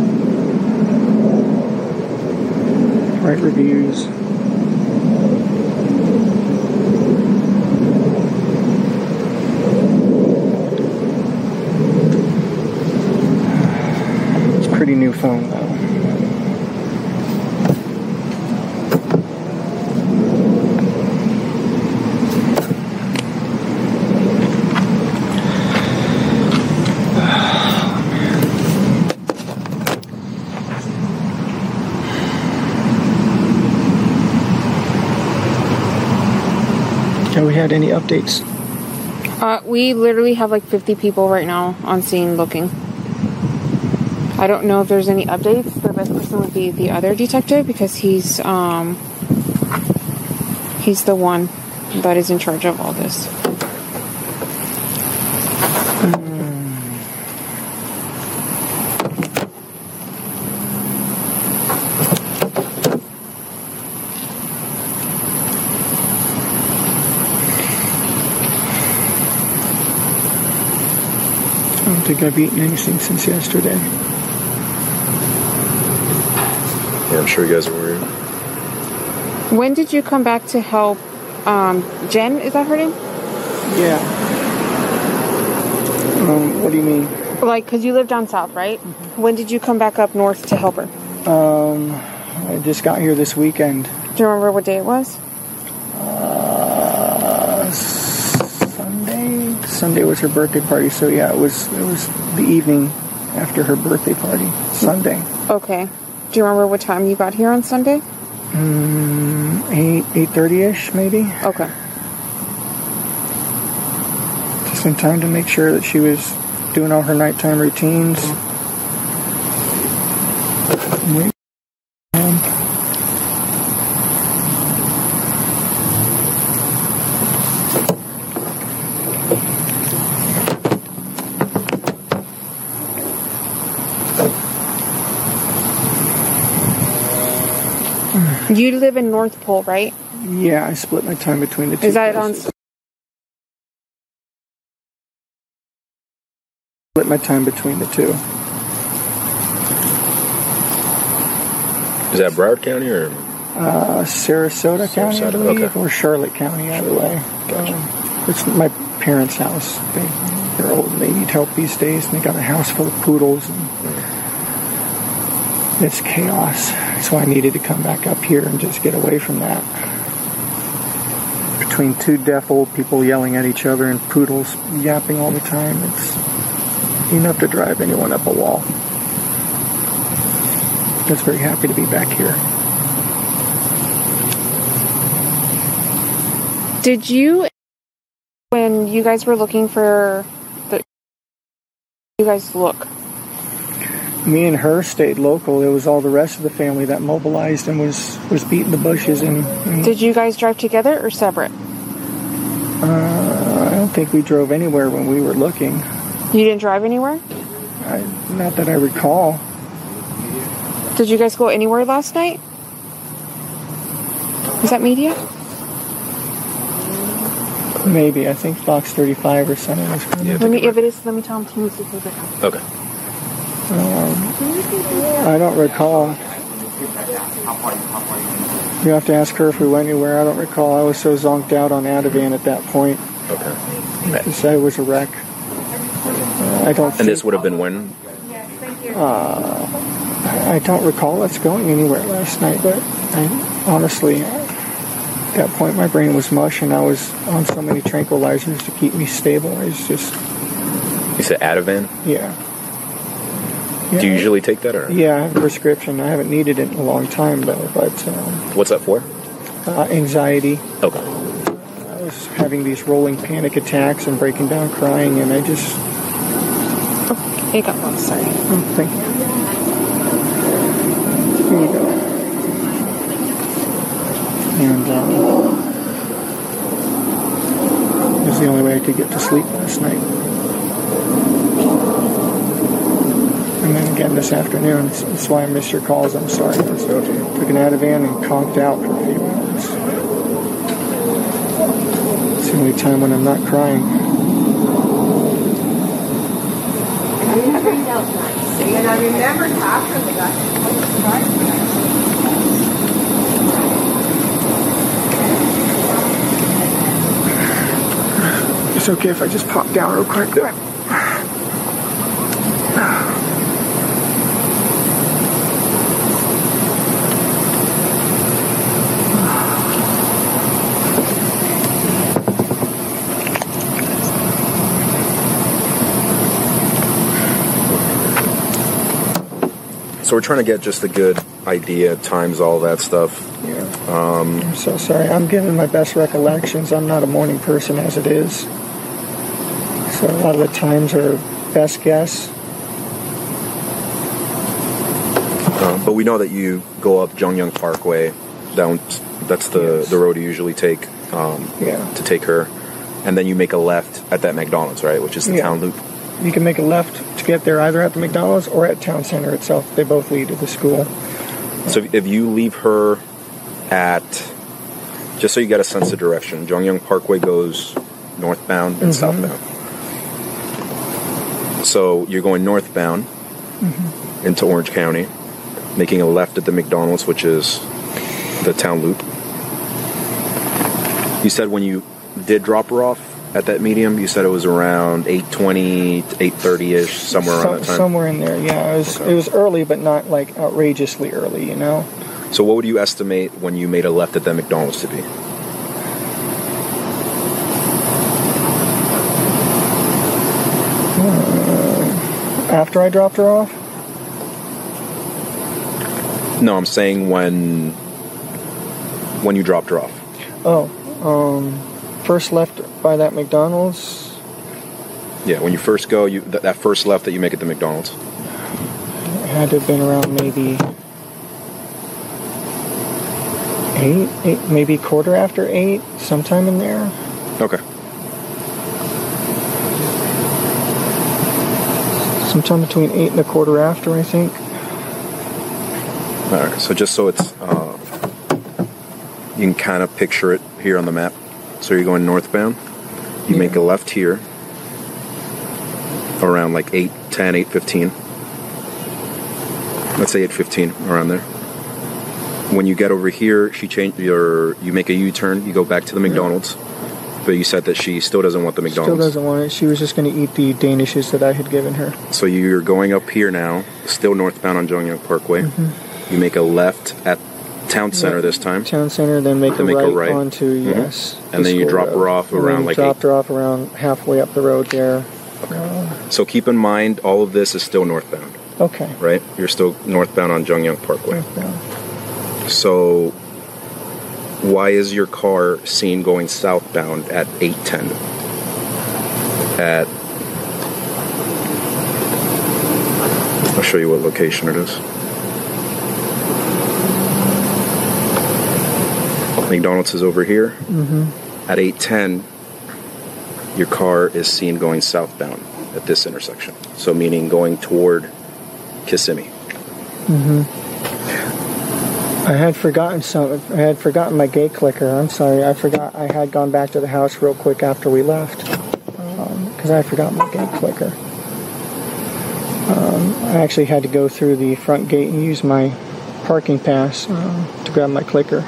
write reviews. It's a pretty new phone though. Have we had any updates? Uh, we literally have like fifty people right now on scene looking. I don't know if there's any updates. The best person would be the other detective because he's um he's the one that is in charge of all this. I don't think I've eaten anything since yesterday. Yeah, I'm sure you guys are worried. When did you come back to help um, Jen? Is that her name? Yeah. Um, what do you mean? Like, because you live down south, right? Mm-hmm. When did you come back up north to help her? Um, I just got here this weekend. Do you remember what day it was? Uh, Sunday. Sunday was her birthday party, so yeah, it was it was the evening after her birthday party. Sunday. Okay. Do you remember what time you got here on Sunday? Mm, eight eight thirty ish, maybe. Okay. Just in time to make sure that she was doing all her nighttime routines. Wait. Um, You live in North Pole, right? yeah, I split my time between the two. Is that on? places. Split my time between the two. Is that Broward County or? Uh, Sarasota County, I Sarasota, believe, okay. or Charlotte County, either way. Gotcha. Um, it's my parents' house. They, they're old and they need help these days, and they got a house full of poodles, and it's chaos. That's why I needed to come back up here and just get away from that. Between two deaf old people yelling at each other and poodles yapping all the time, it's enough to drive anyone up a wall. I was very happy to be back here. Did you, when you guys were looking for the, you guys look? Me and her stayed local. It was all the rest of the family that mobilized and was, was beating the bushes. And, and Did you guys drive together or separate? uh, I don't think we drove anywhere when we were looking. You didn't drive anywhere? I, not that I recall. Did you guys go anywhere last night? Is that media? Maybe. I think Fox thirty-five or something was coming. Yeah. Let me, if it is, let me tell him to use the paper. Okay. Um, I don't recall. You have to ask her if we went anywhere. I don't recall. I was so zonked out on Ativan at that point. Okay. To say it was a wreck. Uh, I don't. And think, this would have been when? Uh, I don't recall us going anywhere last night, but I, honestly, at that point my brain was mush, and I was on so many tranquilizers to keep me stable. I was just. You said Ativan? Yeah. Yeah. Do you usually take that or? Yeah, I have a prescription. I haven't needed it in a long time, though, but um, What's that for? uh, anxiety. Okay. I was having these rolling panic attacks and breaking down crying, and I just... Oh, it got lost, sorry. Oh, thank you. Here you go. And um, it was the only way I could get to sleep last night. And then again this afternoon. That's why I missed your calls. I'm sorry. I was, took an Ativan and conked out for a few hours. It's the only time when I'm not crying. And I remembered after the guy. It's okay if I just pop down real quick. Yeah. So we're trying to get just a good idea, times, all that stuff. Yeah. Um, I'm so sorry. I'm giving my best recollections. I'm not a morning person as it is. So a lot of the times are best guess. Uh, but we know that you go up Jongyang Parkway, down. That's the, Yes. the road you usually take um, Yeah. to take her. And then you make a left at that McDonald's, right? Which is the Yeah. town loop. You can make a left to get there either at the McDonald's or at Town Center itself. They both lead to the school. So if- if you leave her at, just so you get a sense of direction, Jongyang Parkway goes northbound and Mm-hmm. southbound. So you're going northbound Mm-hmm. into Orange County, making a left at the McDonald's, which is the town loop. You said when you did drop her off at that medium, you said it was around eight twenty to eight thirty-ish, somewhere around Some- that time. Somewhere in there, yeah. It was, Okay. it was early, but not like outrageously early, you know? So what would you estimate when you made a left at that McDonald's to be? After I dropped her off? No, I'm saying when when you dropped her off. Oh, um, first left by that McDonald's. Yeah, when you first go, you th- that first left that you make at the McDonald's. It had to have been around maybe eight, eight, maybe quarter after eight, sometime in there. Okay. Sometime between eight and a quarter after, I think. All right. So just so it's, uh, you can kind of picture it here on the map. So you're going northbound. You Yeah. make a left here around like eight ten, eight fifteen. Let's say eight fifteen, around there. When you get over here, she changed your. You make a U-turn. You go back to the McDonald's, but you said that she still doesn't want the Still McDonald's. doesn't want it. She was just going to eat the Danishes that I had given her. So you're going up here now, still northbound on Jongyang Parkway. You make a left at Town Center Yeah. this time, Town Center, then make, Then a, make a right right. onto, Mhm. yes. And the then you school drop road. her off And around then like dropped her off around halfway up the road there. Uh, so keep in mind all of this is still northbound, okay. right? You're still northbound on Jongyang Parkway. Northbound. So why is your car seen going southbound at eight ten? At I'll show you what location it is. McDonald's is over here. Mm-hmm. At eight ten, your car is seen going southbound at this intersection. So meaning going toward Kissimmee. Mm-hmm. I had forgotten some. I had forgotten my gate clicker. I'm sorry. I forgot. I had gone back to the house real quick after we left because um, I forgot my gate clicker. Um, I actually had to go through the front gate and use my parking pass uh, to grab my clicker.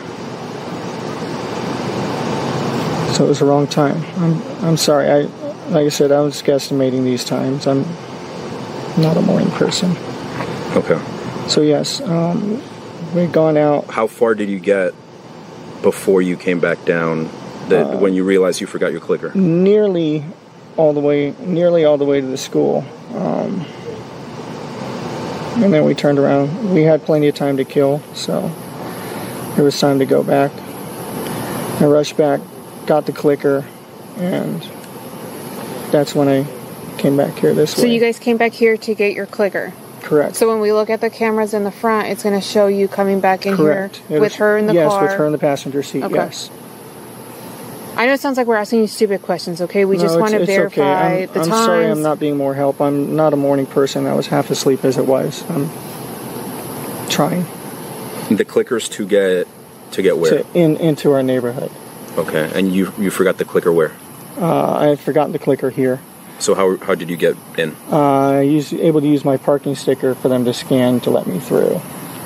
So it was the wrong time. I'm I'm sorry. I like I said, I was guesstimating these times. I'm not a morning person. Okay. So yes, um, we'd gone out. How far did you get before you came back down? That Uh, when you realized you forgot your clicker? Nearly all the way, nearly all the way to the school, um, and then we turned around. We had plenty of time to kill, so there was time to go back. I rushed back, got the clicker, and that's when I came back here this So way. you guys came back here to get your clicker. Correct. So when we look at the cameras in the front, it's going to show you coming back in Correct. here with her in the yes, car. Yes, with her in the passenger seat, Okay. yes. I know it sounds like we're asking you stupid questions, okay? We No, just it's- want to it's verify okay. I'm, the I'm times. sorry I'm not being more help. I'm not a morning person. I was half asleep as it was. I'm trying The clickers to get to get where? to in into our neighborhood. Okay, and you you forgot the clicker where? Uh, I had forgotten the clicker here. So how how did you get in? Uh, I was able to use my parking sticker for them to scan to let me through.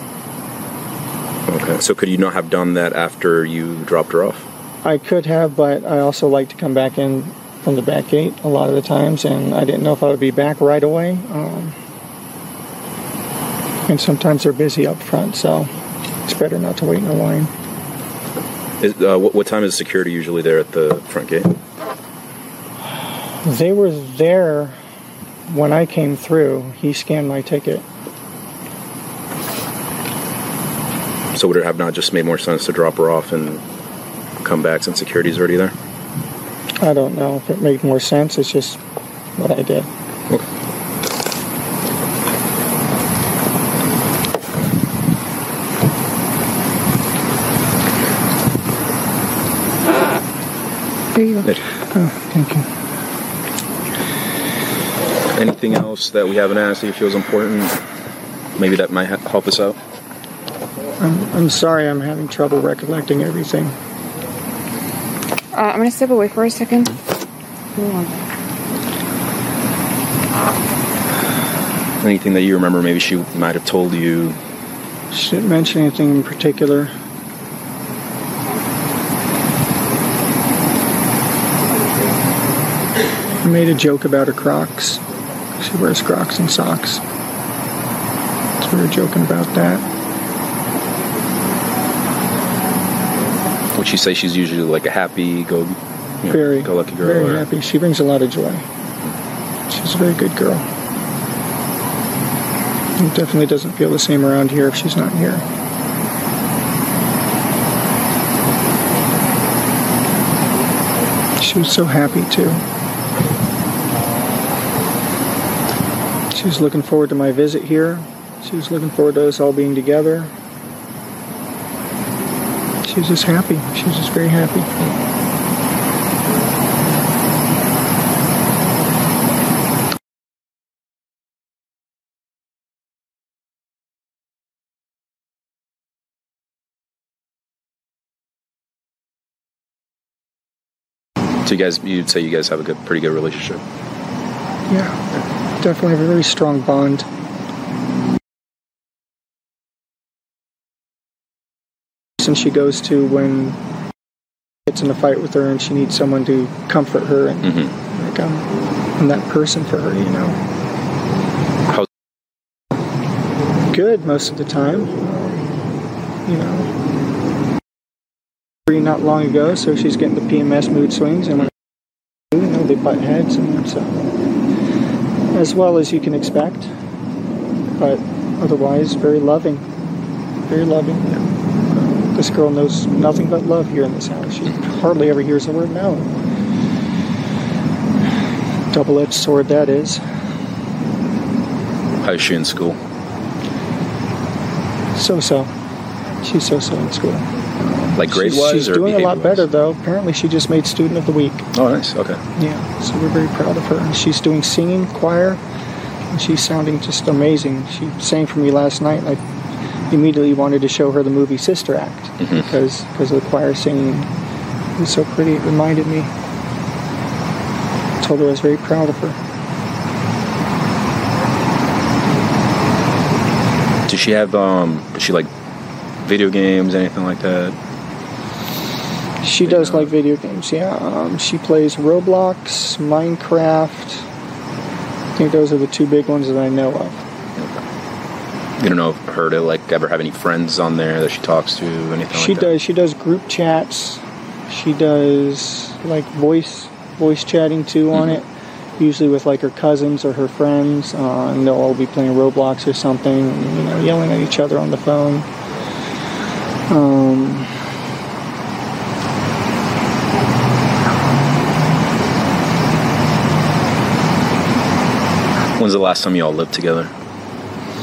Okay, so could you not have done that after you dropped her off? I could have, but I also like to come back in from the back gate a lot of the times, and I didn't know if I would be back right away. Um, and sometimes they're busy up front, so it's better not to wait in a line. Is, uh, what, what time is security usually there at the front gate? They were there when I came through. He scanned my ticket. So would it have not just made more sense to drop her off and come back since security's already there? I don't know if it made more sense. It's just what I did. Okay. There you go. Good. Oh, thank you. Anything else that we haven't asked that you feel is important? Maybe that might ha- help us out? I'm, I'm sorry I'm having trouble recollecting everything. Uh, I'm going to step away for a second. Anything that you remember maybe she might have told you? She didn't mention anything in particular. I made a joke about her Crocs. She wears Crocs and socks. So we were joking about that. Would she say she's usually like a happy, go, you know, Very, go lucky girl? very or- happy. She brings a lot of joy. She's a very good girl. It definitely doesn't feel the same around here if she's not here. She was so happy too. She was looking forward to my visit here. She was looking forward to us all being together. She was just happy. She was just very happy. So you guys, you'd say you guys have a good, pretty good relationship. Yeah, definitely have a very strong bond. And she goes to when gets in a fight with her and she needs someone to comfort her, and Mm-hmm. like I'm, I'm that person for her, you know. How's Good most of the time, you know. Not long ago, so she's getting the P M S mood swings, and when you know they butt heads, and so as well as you can expect, but otherwise very loving, very loving. You know. This girl knows nothing but love here in this house. She hardly ever hears the word no. Double-edged sword that is. how is she in school? So-so. She's so-so in school. Like grade She's, wise she's or doing a lot behavior-wise? better though. Apparently, she just made Student of the Week. Oh, nice. Okay. Yeah, so we're very proud of her. And she's doing singing, choir, and she's sounding just amazing. She sang for me last night, and I immediately wanted to show her the movie Sister Act Mm-hmm. because because of the choir singing. It was so pretty. It reminded me. I told her I was very proud of her. Does she have um? Does she like video games, anything like that? She does like video games, yeah. Um, she plays Roblox, Minecraft. I think those are the two big ones that I know of. You don't know her to like ever have any friends on there that she talks to, anything She like that? does. She does group chats. She does like voice voice chatting too on it. Usually with like her cousins or her friends, uh, and they'll all be playing Roblox or something. You know, yelling at each other on the phone. Um, When's the last time you all lived together?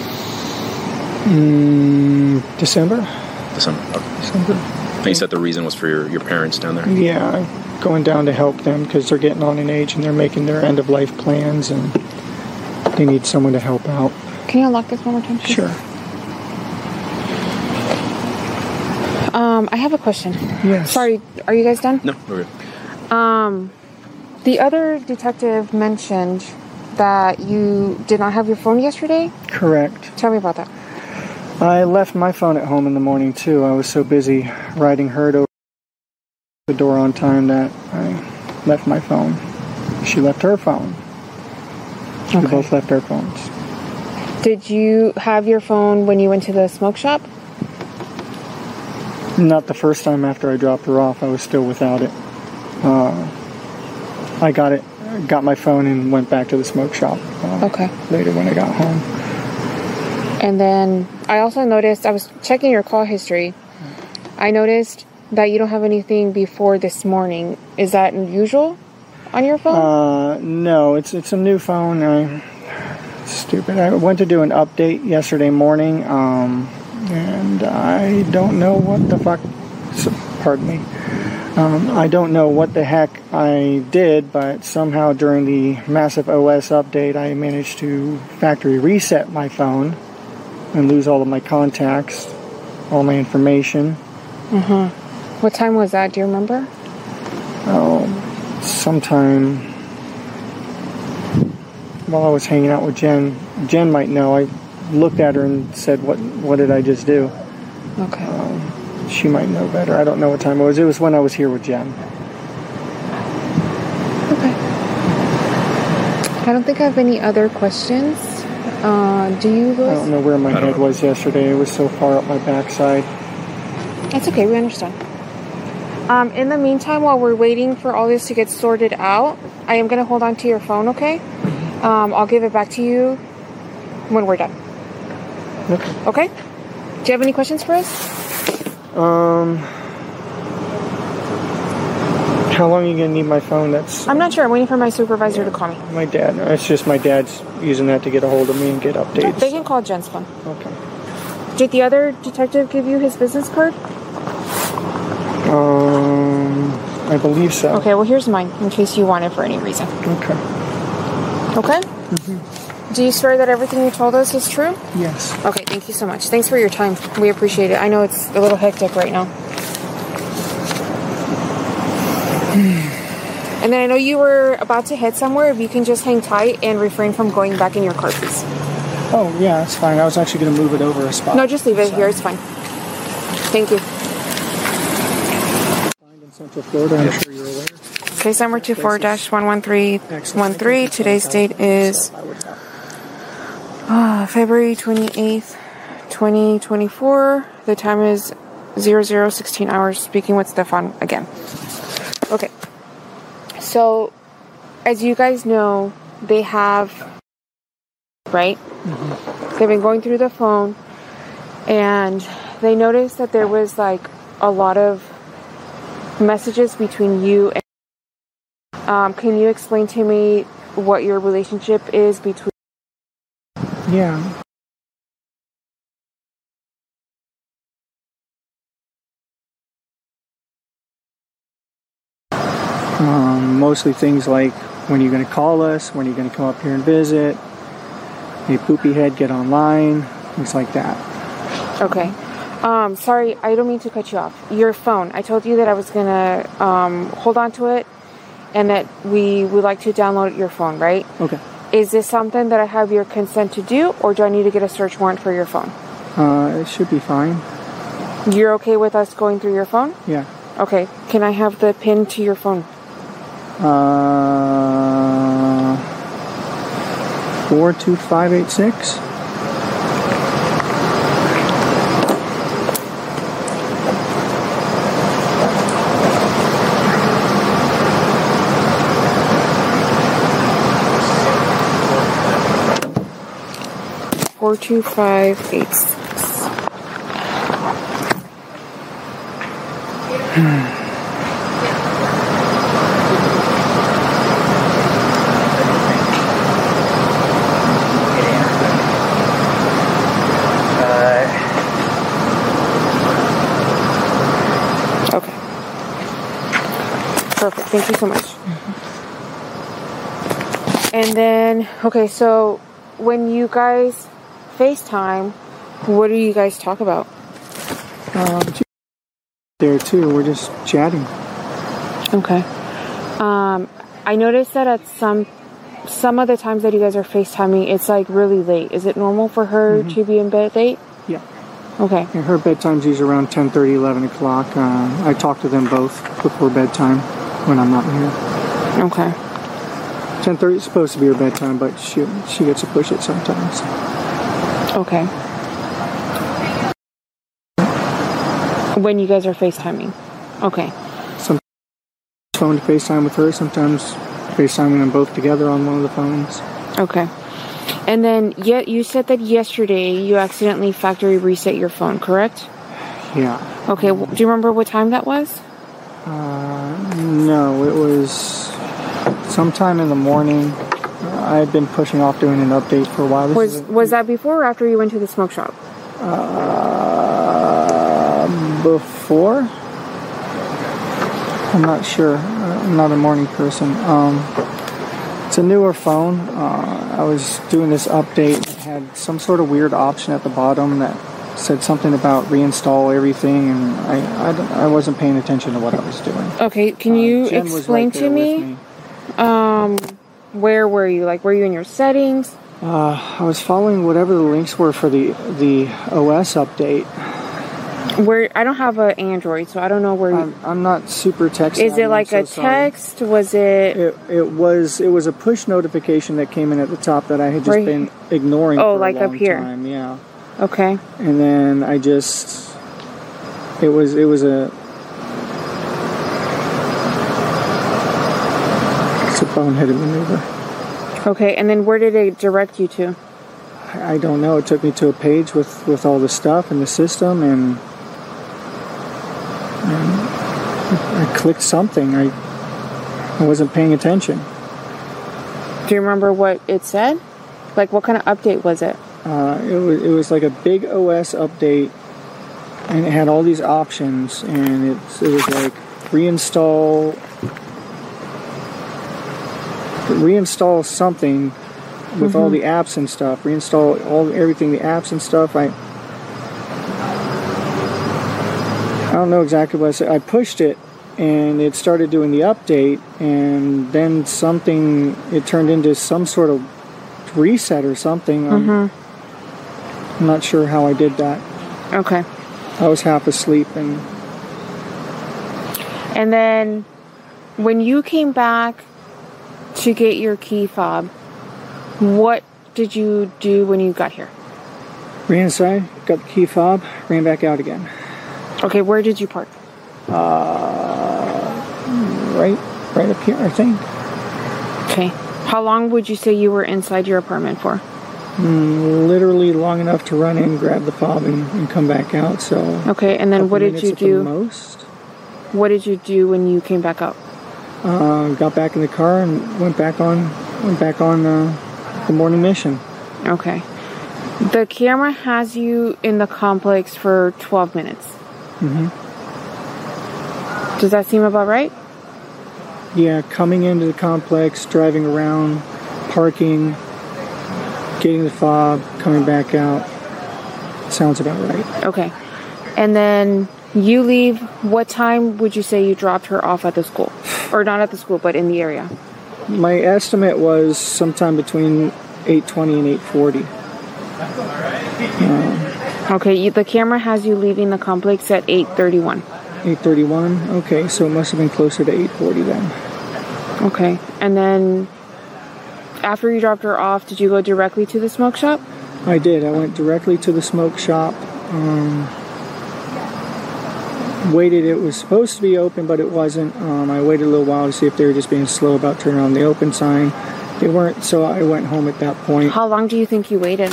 Mm, December? December. Okay. December. And you said the reason was for your, your parents down there? Yeah, going down to help them because they're getting on in age and they're making their end-of-life plans and they need someone to help out. Can you unlock this one more time, please? Sure. Um, I have a question. Yes. Sorry, are you guys done? No, we're good. Um, the other detective mentioned that you did not have your phone yesterday. Correct. Tell me about that. I left my phone at home in the morning, too. I was so busy riding herd over the door on time that I left my phone. She left her phone. We Okay. both left our phones. Did you have your phone when you went to the smoke shop? Not the first time after I dropped her off. I was still without it. Uh, I got it, got my phone and went back to the smoke shop uh, Okay. later when I got home. And then I also noticed, I was checking your call history. I noticed that you don't have anything before this morning. Is that unusual on your phone? Uh, no, it's it's a new phone. I, stupid. I went to do an update yesterday morning, um, and I don't know what the fuck. Pardon me. Um, I don't know what the heck I did, but somehow during the massive O S update, I managed to factory reset my phone and lose all of my contacts, all my information. Mm-hmm. What time was that? Do you remember? Oh, sometime while I was hanging out with Jen. Jen might know. I looked at her and said, "What? What did I just do?" Okay. Um, she might know better. I don't know what time it was. It was when I was here with Jen. Okay. I don't think I have any other questions. Uh, do you, Louis? I don't know where my head was yesterday. It was so far up my backside. That's okay. We understand. Um, in the meantime, while we're waiting for all this to get sorted out, I am going to hold on to your phone, okay? Um, I'll give it back to you when we're done. Okay. Okay? Do you have any questions for us? Um, how long are you going to need my phone? That's I'm not sure. I'm waiting for my supervisor to call me. my dad. It's just my dad's using that to get a hold of me and get updates. They can call Jen's phone. Okay. Did the other detective give you his business card? Um, I believe so. Okay, well, here's mine in case you want it for any reason. Okay. Okay? Mm-hmm. Do you swear that everything you told us is true? Yes. Okay, thank you so much. Thanks for your time. We appreciate it. I know it's a little hectic right now. And then I know you were about to head somewhere. If you can just hang tight and refrain from going back in your car, please. Oh, yeah, that's fine. I was actually going to move it over a spot. No, just leave it So- here. It's fine. Thank you. In Central Florida, I'm sure you're aware. Case number two four dash one one three one three. Today's date is uh, February twenty-eighth, twenty twenty-four. The time is zero zero sixteen hours. Speaking with Stefan again. Okay. So, as you guys know, they have, right? Mm-hmm. They've been going through the phone, and they noticed that there was like a lot of messages between you and um, can you explain to me what your relationship is between? Yeah. Um, mostly things like, when are you going to call us? When are you going to come up here and visit? Hey, poopy head, get online. Things like that. Okay. Um, sorry, I don't mean to cut you off. Your phone. I told you that I was going to um, hold on to it and that we would like to download your phone, right? Okay. Is this something that I have your consent to do, or do I need to get a search warrant for your phone? Uh, it should be fine. You're okay with us going through your phone? Yeah. Okay. Can I have the PIN to your phone? Uh, four two five eight six. Four two five eight six. Thank you so much. And then, okay, so when you guys FaceTime, what do you guys talk about? Uh, there too. We're just chatting. Okay. Um, I noticed that at some some of the times that you guys are FaceTiming, it's like really late. Is it normal for her mm-hmm. to be in bed late? Yeah. Okay. Yeah, her bedtime's usually around ten thirty, eleven o'clock. Uh, I talk to them both before bedtime when I'm not here. Okay. ten thirty is supposed to be her bedtime, but she she gets to push it sometimes. Okay. When you guys are FaceTiming. Okay. Sometimes phone to FaceTime with her, sometimes FaceTiming them both together on one of the phones. Okay. And then yet you said that yesterday you accidentally factory reset your phone, correct? Yeah. Okay. Do you remember what time that was? Uh, no, it was sometime in the morning. I had been pushing off doing an update for a while. This was a, was that before or after you went to the smoke shop? Uh, before? I'm not sure. I'm not a morning person. Um, it's a newer phone. Uh, I was doing this update. It had some sort of weird option at the bottom that said something about reinstall everything, and I, I, I wasn't paying attention to what I was doing. Okay, can you uh, explain right to me, me? Um, where were you? Like, were you in your settings? Uh, I was following whatever the links were for the the O S update. Where I don't have an Android, so I don't know where you... I'm, I'm not super tech savvy. Is it like so a text? Sorry. Was it... it? It was it was a push notification that came in at the top that I had just right. been ignoring oh, for like a long up here. time. Yeah. Okay. And then I just... It was, it was a... It's a boneheaded maneuver. Okay, and then where did it direct you to? I, I don't know. It took me to a page with, with all the stuff in the system, and... I clicked something. I I wasn't paying attention. Do you remember what it said? Like, what kind of update was it? Uh, it was it was like a big O S update, and it had all these options, and it it was like reinstall reinstall something with mm-hmm. all the apps and stuff. Reinstall all everything, the apps and stuff. I. I don't know exactly what I said. I pushed it, and it started doing the update, and then something, it turned into some sort of reset or something. Mm-hmm. I'm, I'm not sure how I did that. Okay. I was half asleep. And and then when you came back to get your key fob, what did you do when you got here? Ran inside, got the key fob, ran back out again. Okay, where did you park? Uh, right, right up here, I think. Okay. How long would you say you were inside your apartment for? Mm, literally long enough to run in, grab the fob, and, and come back out. So. Okay, and then what did you do? At the most. What did you do when you came back out? Uh, got back in the car and went back on, went back on uh, the morning mission. Okay. The camera has you in the complex for twelve minutes. Mm-hmm. Does that seem about right? Yeah, coming into the complex, driving around, parking, getting the fob, coming back out. Sounds about right. Okay. And then you leave, what time would you say you dropped her off at the school? Or not at the school, but in the area? My estimate was sometime between eight twenty and eight forty. Um, Okay, the camera has you leaving the complex at eight thirty-one. eight thirty-one? Okay, so it must have been closer to eight forty then. Okay, and then after you dropped her off, did you go directly to the smoke shop? I did. I went directly to the smoke shop. Um, waited. It was supposed to be open, but it wasn't. Um, I waited a little while to see if they were just being slow about turning on the open sign. They weren't, so I went home at that point. How long do you think you waited?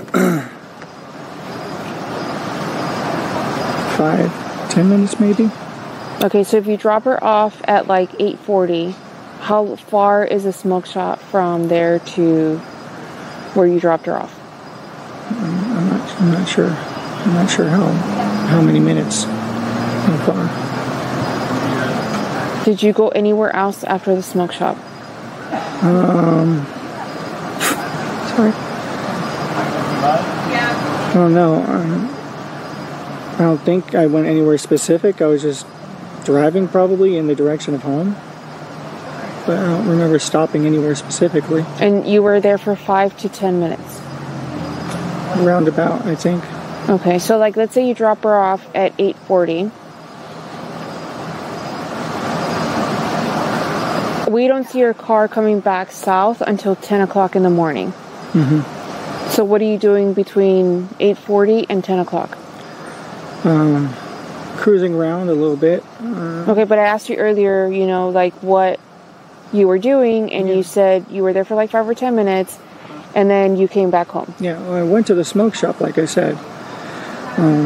Five, ten minutes maybe. Okay, so if you drop her off at like eight forty, how far is the smoke shop from there to where you dropped her off? I'm not. I'm not sure. I'm not sure how how many minutes. How far? Did you go anywhere else after the smoke shop? Um, sorry. I don't know. Um, I don't think I went anywhere specific. I was just driving probably in the direction of home. But I don't remember stopping anywhere specifically. And you were there for five to ten minutes? Roundabout, I think. Okay, so like let's say you drop her off at eight forty. We don't see your car coming back south until ten o'clock in the morning. Mm-hmm. So what are you doing between eight forty and ten o'clock? Um, cruising around a little bit. Uh, okay, but I asked you earlier, you know, like what you were doing, and yeah. you said you were there for like five or ten minutes, and then you came back home. Yeah, well, I went to the smoke shop, like I said. Um,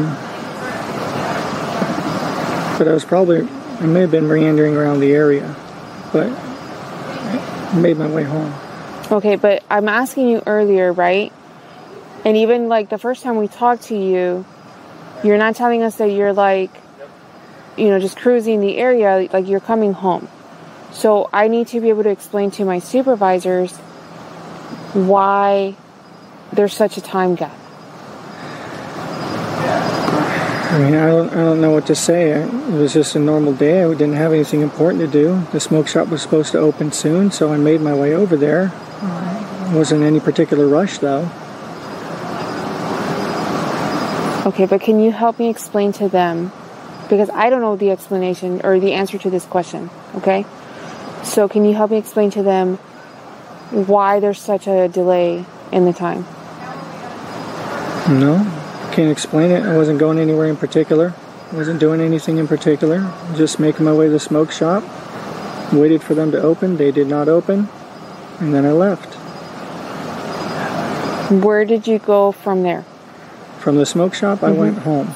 but I was probably, I may have been meandering around the area, but I made my way home. Okay, but I'm asking you earlier, right? And even like the first time we talked to you, you're not telling us that you're like, you know, just cruising the area, like you're coming home. So I need to be able to explain to my supervisors why there's such a time gap. I mean, I don't, I don't know what to say. It was just a normal day. I didn't have anything important to do. The smoke shop was supposed to open soon, so I made my way over there. Uh, wasn't any particular rush, though. Okay, but can you help me explain to them? Because I don't know the explanation or the answer to this question, okay? So can you help me explain to them why there's such a delay in the time? No, can't explain it. I wasn't going anywhere in particular. I wasn't doing anything in particular. Just making my way to the smoke shop. Waited for them to open. They did not open. And then I left. Where did you go from there? From the smoke shop, I mm-hmm. went home.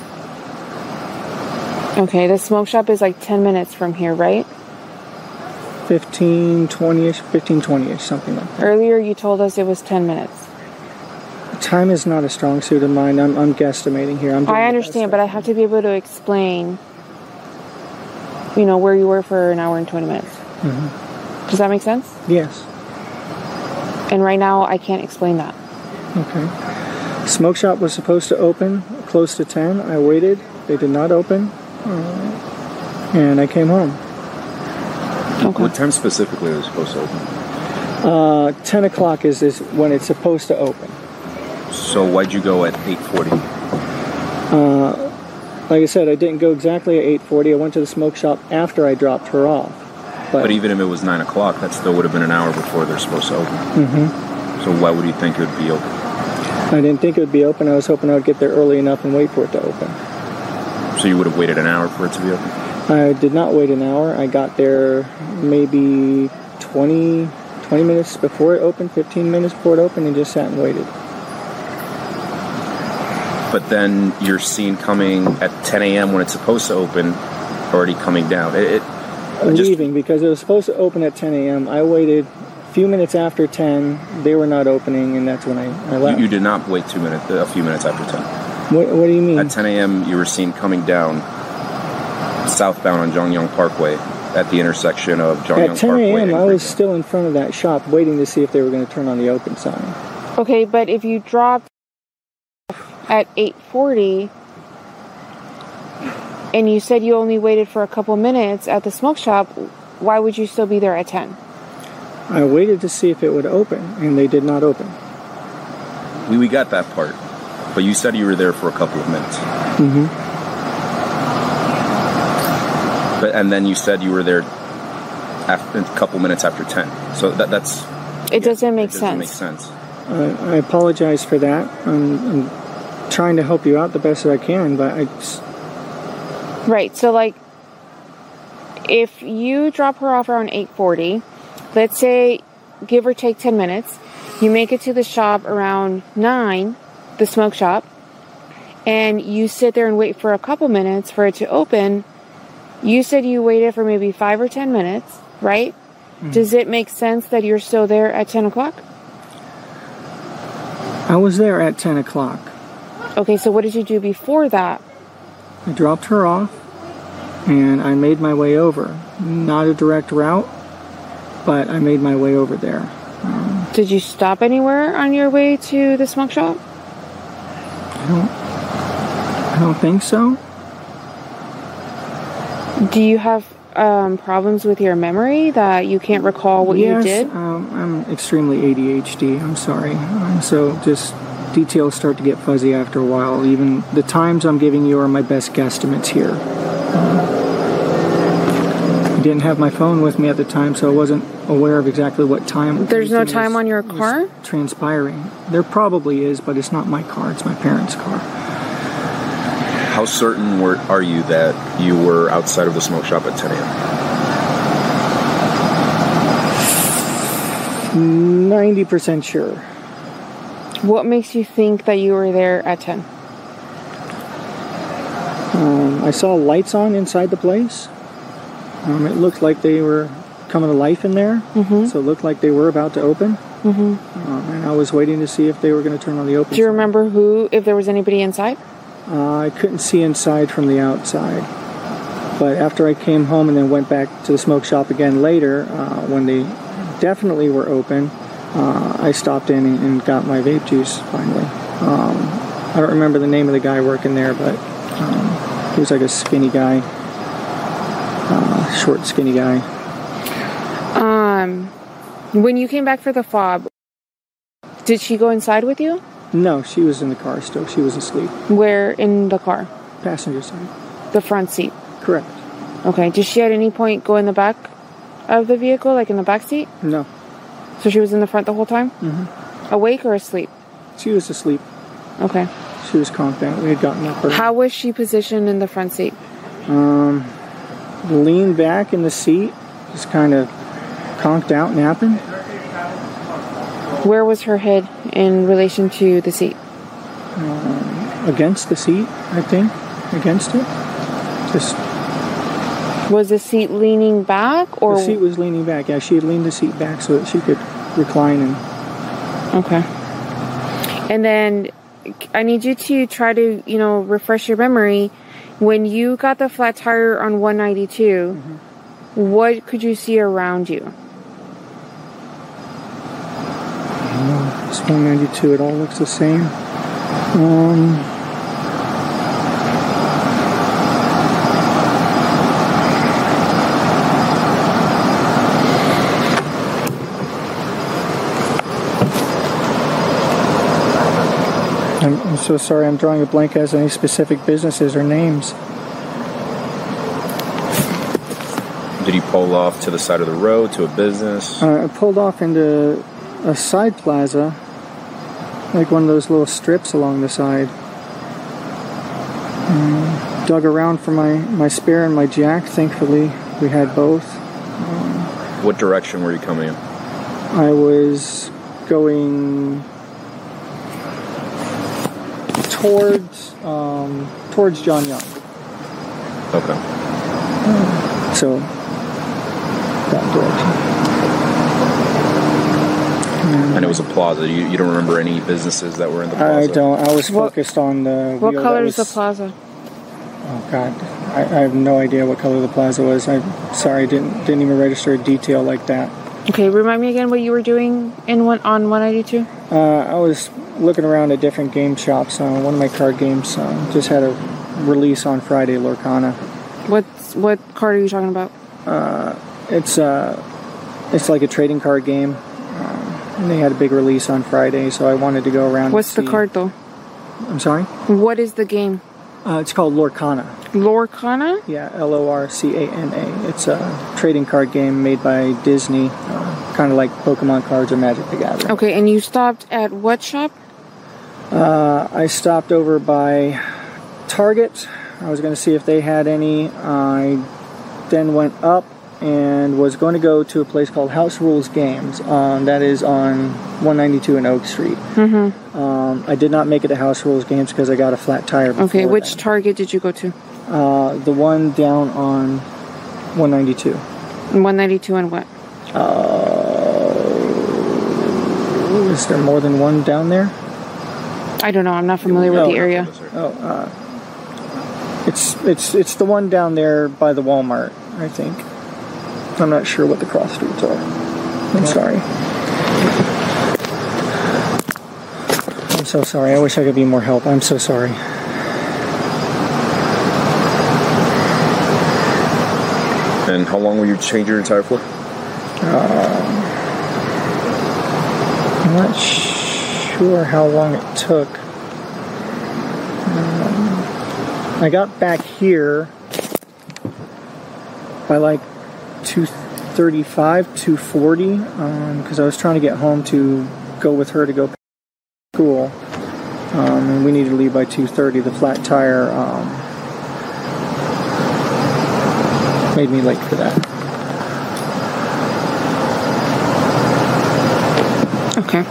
Okay, the smoke shop is like ten minutes from here, right? fifteen, twenty-ish, fifteen, twenty-ish, something like that. Earlier you told us it was ten minutes. Time is not a strong suit of mine. I'm, I'm guesstimating here. I'm I understand, but I have to be able to explain, you know, where you were for an hour and twenty minutes. Mm-hmm. Does that make sense? Yes. And right now I can't explain that. Okay. Smoke shop was supposed to open close to ten. I waited. They did not open. Uh, and I came home. Okay. What time specifically was it supposed to open? Uh, ten o'clock is, is when it's supposed to open. So why'd you go at eight forty? Uh, like I said, I didn't go exactly at eight forty. I went to the smoke shop after I dropped her off. But, but even if it was nine o'clock, that still would have been an hour before they're supposed to open. Mm-hmm. So why would you think it would be open? I didn't think it would be open. I was hoping I would get there early enough and wait for it to open. So you would have waited an hour for it to be open? I did not wait an hour. I got there maybe twenty, twenty minutes before it opened, fifteen minutes before it opened, and just sat and waited. But then you're seen coming at ten a.m. when it's supposed to open, already coming down. It, it just... Leaving, because it was supposed to open at ten a.m. I waited a few minutes after ten. They were not opening, and that's when I, I left. You, you did not wait two minutes, a few minutes after ten. What, what do you mean? At ten a.m. you were seen coming down southbound on Jongyang Parkway at the intersection of Jongyang Parkway. At ten a.m. I was still in front of that shop waiting to see if they were going to turn on the open sign. Okay, but if you dropped at eight forty and you said you only waited for a couple minutes at the smoke shop, why would you still be there at ten? I waited to see if it would open, and they did not open. We, we got that part. But you said you were there for a couple of minutes. Mm-hmm. But and then you said you were there after, a couple minutes after ten. So that that's... It yeah, doesn't make it sense. doesn't make sense. Uh, I apologize for that. I'm, I'm trying to help you out the best that I can, but I just... Right, so like, if you drop her off around eight forty, let's say, give or take ten minutes, you make it to the shop around nine, the smoke shop, and you sit there and wait for a couple minutes for it to open. You said you waited for maybe five or ten minutes, right? Mm-hmm. Does it make sense that you're still there at ten o'clock? I was there at ten o'clock. Okay, so what did you do before that? I dropped her off. and I made my way over. Not a direct route, but I made my way over there. Um, Did you stop anywhere on your way to the smoke shop? I don't, I don't think so. Do you have um, problems with your memory that you can't recall what yes, you did? Um, I'm extremely A D H D. I'm sorry. Um, so just details start to get fuzzy after a while. Even the times I'm giving you are my best guesstimates here. Um, I didn't have my phone with me at the time, so I wasn't aware of exactly what time. There's no everything time was- on your was car? transpiring. There probably is, but it's not my car. It's my parents' car. How certain were, are you that you were outside of the smoke shop at ten a.m.? ninety percent sure. What makes you think that you were there at ten? Um, I saw lights on inside the place. Um, it looked like they were coming to life in there. Mm-hmm. So it looked like they were about to open. Mm-hmm. Um, and I was waiting to see if they were going to turn on the open. Do you remember who, if there was anybody inside? Uh, I couldn't see inside from the outside. But after I came home and then went back to the smoke shop again later, uh, when they definitely were open, uh, I stopped in and, and got my vape juice finally. Um, I don't remember the name of the guy working there, but um, he was like a skinny guy, uh, short, skinny guy. Um, when you came back for the fob, did she go inside with you? No, she was in the car still. She was asleep. Where in the car? Passenger side. The front seat. Correct. Okay. Did she at any point go in the back of the vehicle, like in the back seat? No. So she was in the front the whole time? Mm-hmm. Awake or asleep? She was asleep. Okay. She was confident. We had gotten up early. How was she positioned in the front seat? Um, leaned back in the seat, just kind of conked out, napping. Where was her head in relation to the seat? Um, against the seat, I think. Against it. Just Was the seat leaning back, or the seat was leaning back. Yeah, she had leaned the seat back so that she could recline and. Okay. And then I need you to try to, you know, refresh your memory. When you got the flat tire on one ninety-two, mm-hmm. what could you see around you? Oh, it's one ninety-two. It all looks the same. Um. I'm, I'm so sorry, I'm drawing a blank as any specific businesses or names. Did you pull off to the side of the road to a business? Uh, I pulled off into a side plaza, like one of those little strips along the side. Um, dug around for my, my spare and my jack. Thankfully, we had both. Um, what direction were you coming in? I was going towards um, towards John Young. Okay. Um, so that direction. And it was a plaza. You, you don't remember any businesses that were in the plaza? I don't. I was What- focused on the. What wheel color that is the was- plaza? Oh God, I, I have no idea what color the plaza was. I'm sorry, didn't didn't even register a detail like that. Okay, remind me again what you were doing in one on one ninety-two. Uh, I was looking around at different game shops. Uh, one of my card games uh, just had a release on Friday, Lorcana. What's what card are you talking about? Uh, it's uh, it's like a trading card game, um, and they had a big release on Friday, so I wanted to go around. What's and the see. card though? I'm sorry. What is the game? Uh, it's called Lorcana. Lorcana? Yeah, L O R C A N A. It's a trading card game made by Disney, uh, kind of like Pokemon cards or Magic the Gathering. Okay, and you stopped at what shop? Uh, I stopped over by Target. I was going to see if they had any. I then went up and was going to go to a place called House Rules Games. Um, that is on one ninety-two and Oak Street. Mm-hmm. Um, I did not make it to House Rules Games because I got a flat tire before Okay, which then. Target did you go to? Uh, the one down on one ninety-two. one ninety-two and what? Uh, is there more than one down there? I don't know. I'm not familiar with Oh. the area. Oh, uh, It's it's it's the one down there by the Walmart, I think. I'm not sure what the cross streets are. I'm sorry. I'm so sorry. I wish I could be more help. I'm so sorry. And how long will you change your entire floor? Uh, I'm not sure how long it took. Um, I got back here by like two thirty-five, two forty, because um, I was trying to get home to go with her to go to school. Um, and we needed to leave by two thirty. The flat tire um, made me late for that. Okay.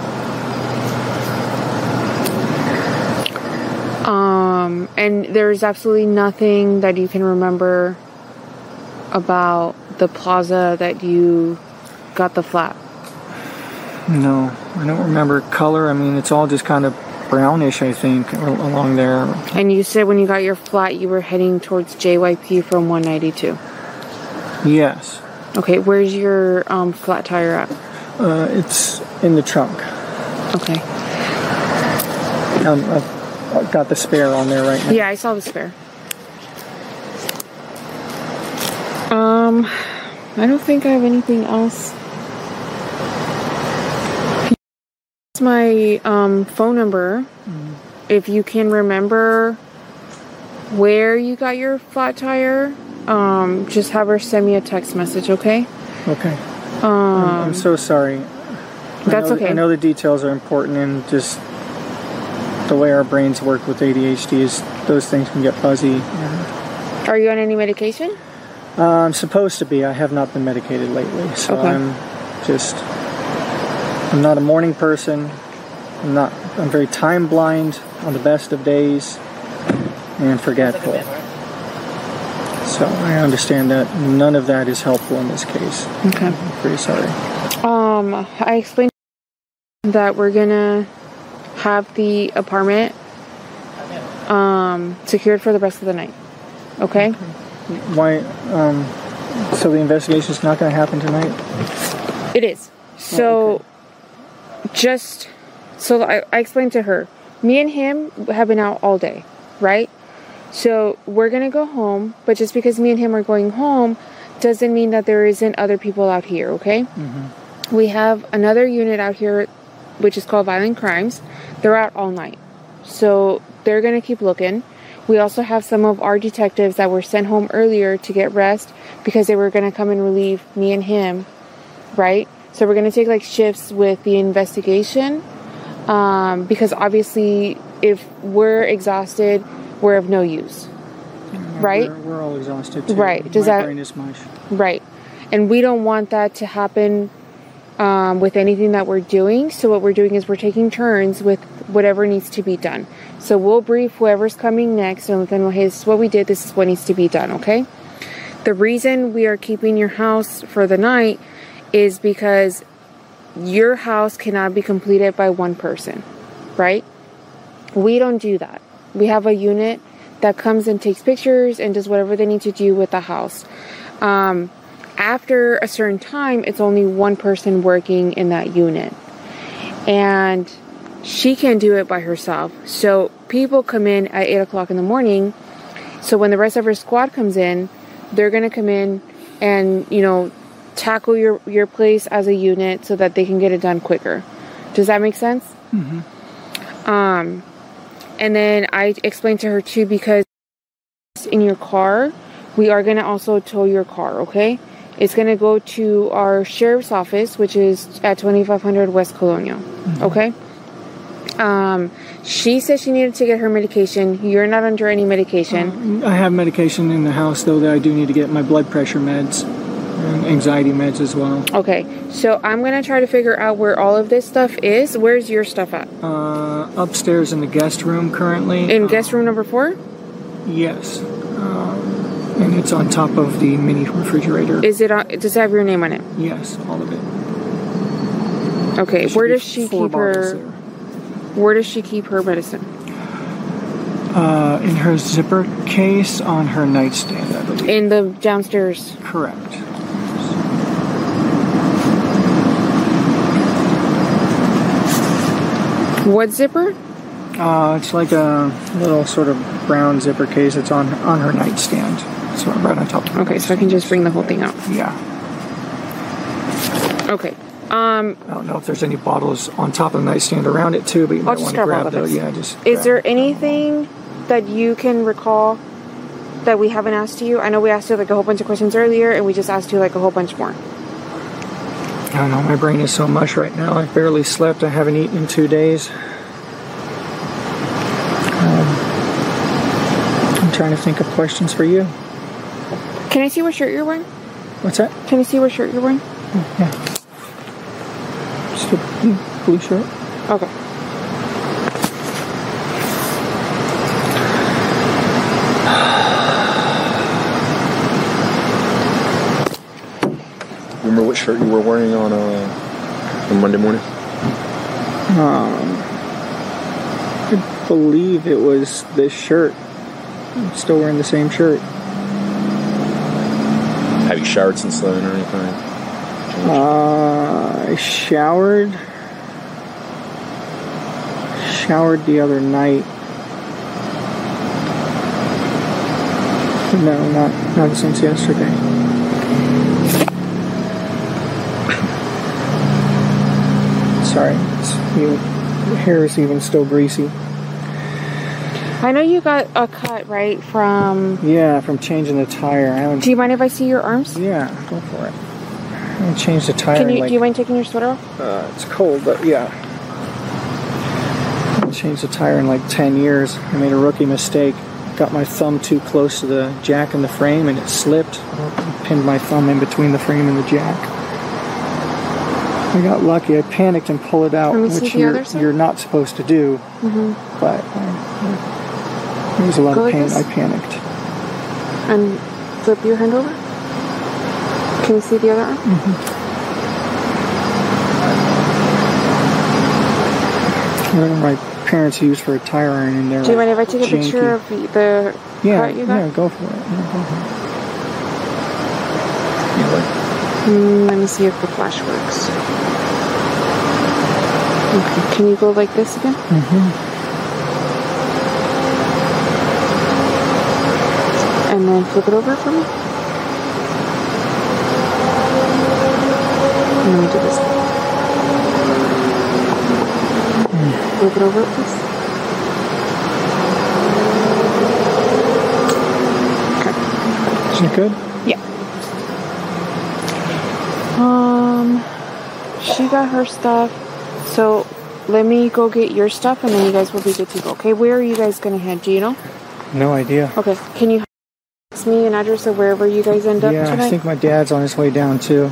Um, and there's absolutely nothing that you can remember about the plaza that you got the flat? No, I don't remember color. I mean, it's all just kind of brownish, I think, along there. And you said when you got your flat, you were heading towards J Y P from one ninety-two. Yes. Okay, where's your um, flat tire at? Uh, it's in the trunk. Okay. Um, I've, I've got the spare on there right now. Yeah, I saw the spare. Um, I don't think I have anything else. It's my um, phone number. Mm. If you can remember where you got your flat tire, um, just have her send me a text message, okay? Okay. Um, I'm, I'm so sorry. That's I know, okay. I know the details are important, and just the way our brains work with A D H D is those things can get fuzzy. And, are you on any medication? Uh, I'm supposed to be. I have not been medicated lately, so okay. I'm just. I'm not a morning person. I'm not. I'm very time blind on the best of days, and forgetful. So I understand that none of that is helpful in this case. Okay. I'm pretty sorry. Um, I explained that we're gonna have the apartment um secured for the rest of the night. Okay. okay. Why? Um, so the investigation's not going to happen tonight? It is. So, oh, okay. just so I, I explained to her, me and him have been out all day, right? So we're going to go home, but just because me and him are going home doesn't mean that there isn't other people out here, okay? Mm-hmm. We have another unit out here, which is called Violent Crimes. They're out all night. So they're going to keep looking. We also have some of our detectives that were sent home earlier to get rest because they were going to come and relieve me and him, right? So we're going to take like shifts with the investigation um, because obviously if we're exhausted, we're of no use, yeah, right? We're, we're all exhausted too. Right. Does My that, brain is mush. Right. And we don't want that to happen um, with anything that we're doing. So what we're doing is we're taking turns with whatever needs to be done. So we'll brief whoever's coming next and let them know, hey, this is what we did. This is what needs to be done, okay? The reason we are keeping your house for the night is because your house cannot be completed by one person, right? We don't do that. We have a unit that comes and takes pictures and does whatever they need to do with the house. Um, after a certain time, it's only one person working in that unit. And she can't do it by herself. So people come in at eight o'clock in the morning. So when the rest of her squad comes in, they're going to come in and, you know, tackle your, your place as a unit so that they can get it done quicker. Does that make sense? Mm-hmm. Um, and then I explained to her too, because in your car, we are going to also tow your car, okay? It's going to go to our sheriff's office, which is at twenty-five hundred West Colonial, mm-hmm. okay? Um, she said she needed to get her medication. You're not under any medication. Uh, I have medication in the house, though, that I do need to get my blood pressure meds and anxiety meds as well. Okay, so I'm going to try to figure out where all of this stuff is. Where's your stuff at? Uh, upstairs in the guest room currently. In uh, guest room number four? Yes. Um, and it's on top of the mini refrigerator. Is it on, does it have your name on it? Yes, all of it. Okay, where does she keep her... There. Where does she keep her medicine? Uh, in her zipper case on her nightstand, I believe. In the downstairs. Correct. What zipper? Uh, it's like a little sort of brown zipper case. It's on on her nightstand. It's right on top of her Okay, so I can just bring the whole thing out. Yeah. Okay. Um, I don't know if there's any bottles on top of the nightstand around it too, but you I'll might just want to grab all grab of those. it. Yeah, just. Is grab there them. anything that you can recall that we haven't asked you? I know we asked you like a whole bunch of questions earlier, and we just asked you like a whole bunch more. I don't know. My brain is so mush right now. I've barely slept. I haven't eaten in two days. Um, I'm trying to think of questions for you. Can I see what shirt you're wearing? What's that? Can I see what shirt you're wearing? Oh, yeah. Just a blue, blue shirt. Okay. Remember what shirt you were wearing on uh, on Monday morning? Um, I believe it was this shirt. I'm still wearing the same shirt. Have you showered since then or anything? Uh, I showered. Showered the other night. No, not not since yesterday. Sorry, it's, your hair is even still greasy. I know you got a cut, right, from... Yeah, from changing the tire. I haven't. Do you mind if I see your arms? Yeah, go for it. I haven't changed the tire. Can you, in like, do you mind taking your sweater off? Uh, it's cold, but yeah. I haven't changed the tire in like ten years. I made a rookie mistake. Got my thumb too close to the jack and the frame, and it slipped. I pinned my thumb in between the frame and the jack. I got lucky. I panicked and pulled it out, Let me see which the you're, other side. you're not supposed to do. Mm-hmm. But I, there was a lot Go of like pain. this? I panicked. And flip your hand over. Can you see the other arm? Mm-hmm. Whatever my parents used for a tire iron in there. Do you mind if I take a janky. picture of the, the Yeah, cut you got? yeah, go for it. Yeah, go for it. Mm, let me see if the flash works. Okay, can you go like this again? Mm-hmm. And then flip it over for me. And let me do this. Mm. Flip it over, please. Okay. Is it good? Yeah. Um, she got her stuff. So let me go get your stuff, and then you guys will be good to go. Okay, where are you guys gonna head? Do you know? No idea. Okay, can you text me an address of wherever you guys end up Yeah, tonight? I think my dad's on his way down too.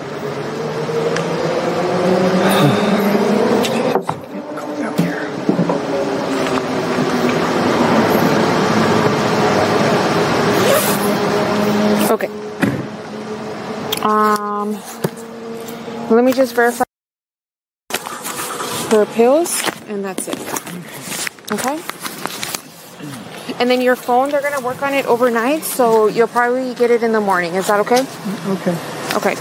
Okay. Um, let me just verify her pills, and that's it. Okay? And then your phone, they're going to work on it overnight, so you'll probably get it in the morning. Is that okay? Okay. Okay.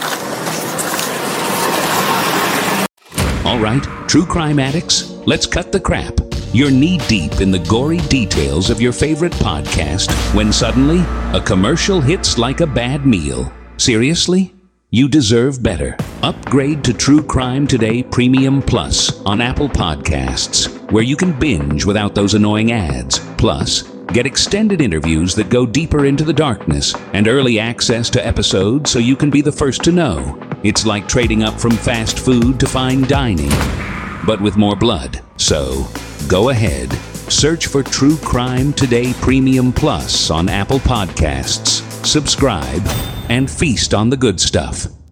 All right, true crime addicts, let's cut the crap. You're knee-deep in the gory details of your favorite podcast when suddenly a commercial hits like a bad meal. Seriously? You deserve better. Upgrade to True Crime Today Premium Plus on Apple Podcasts, where you can binge without those annoying ads. Plus, get extended interviews that go deeper into the darkness and early access to episodes so you can be the first to know. It's like trading up from fast food to fine dining, but with more blood. So, go ahead. Search for True Crime Today Premium Plus on Apple Podcasts. Subscribe and feast on the good stuff.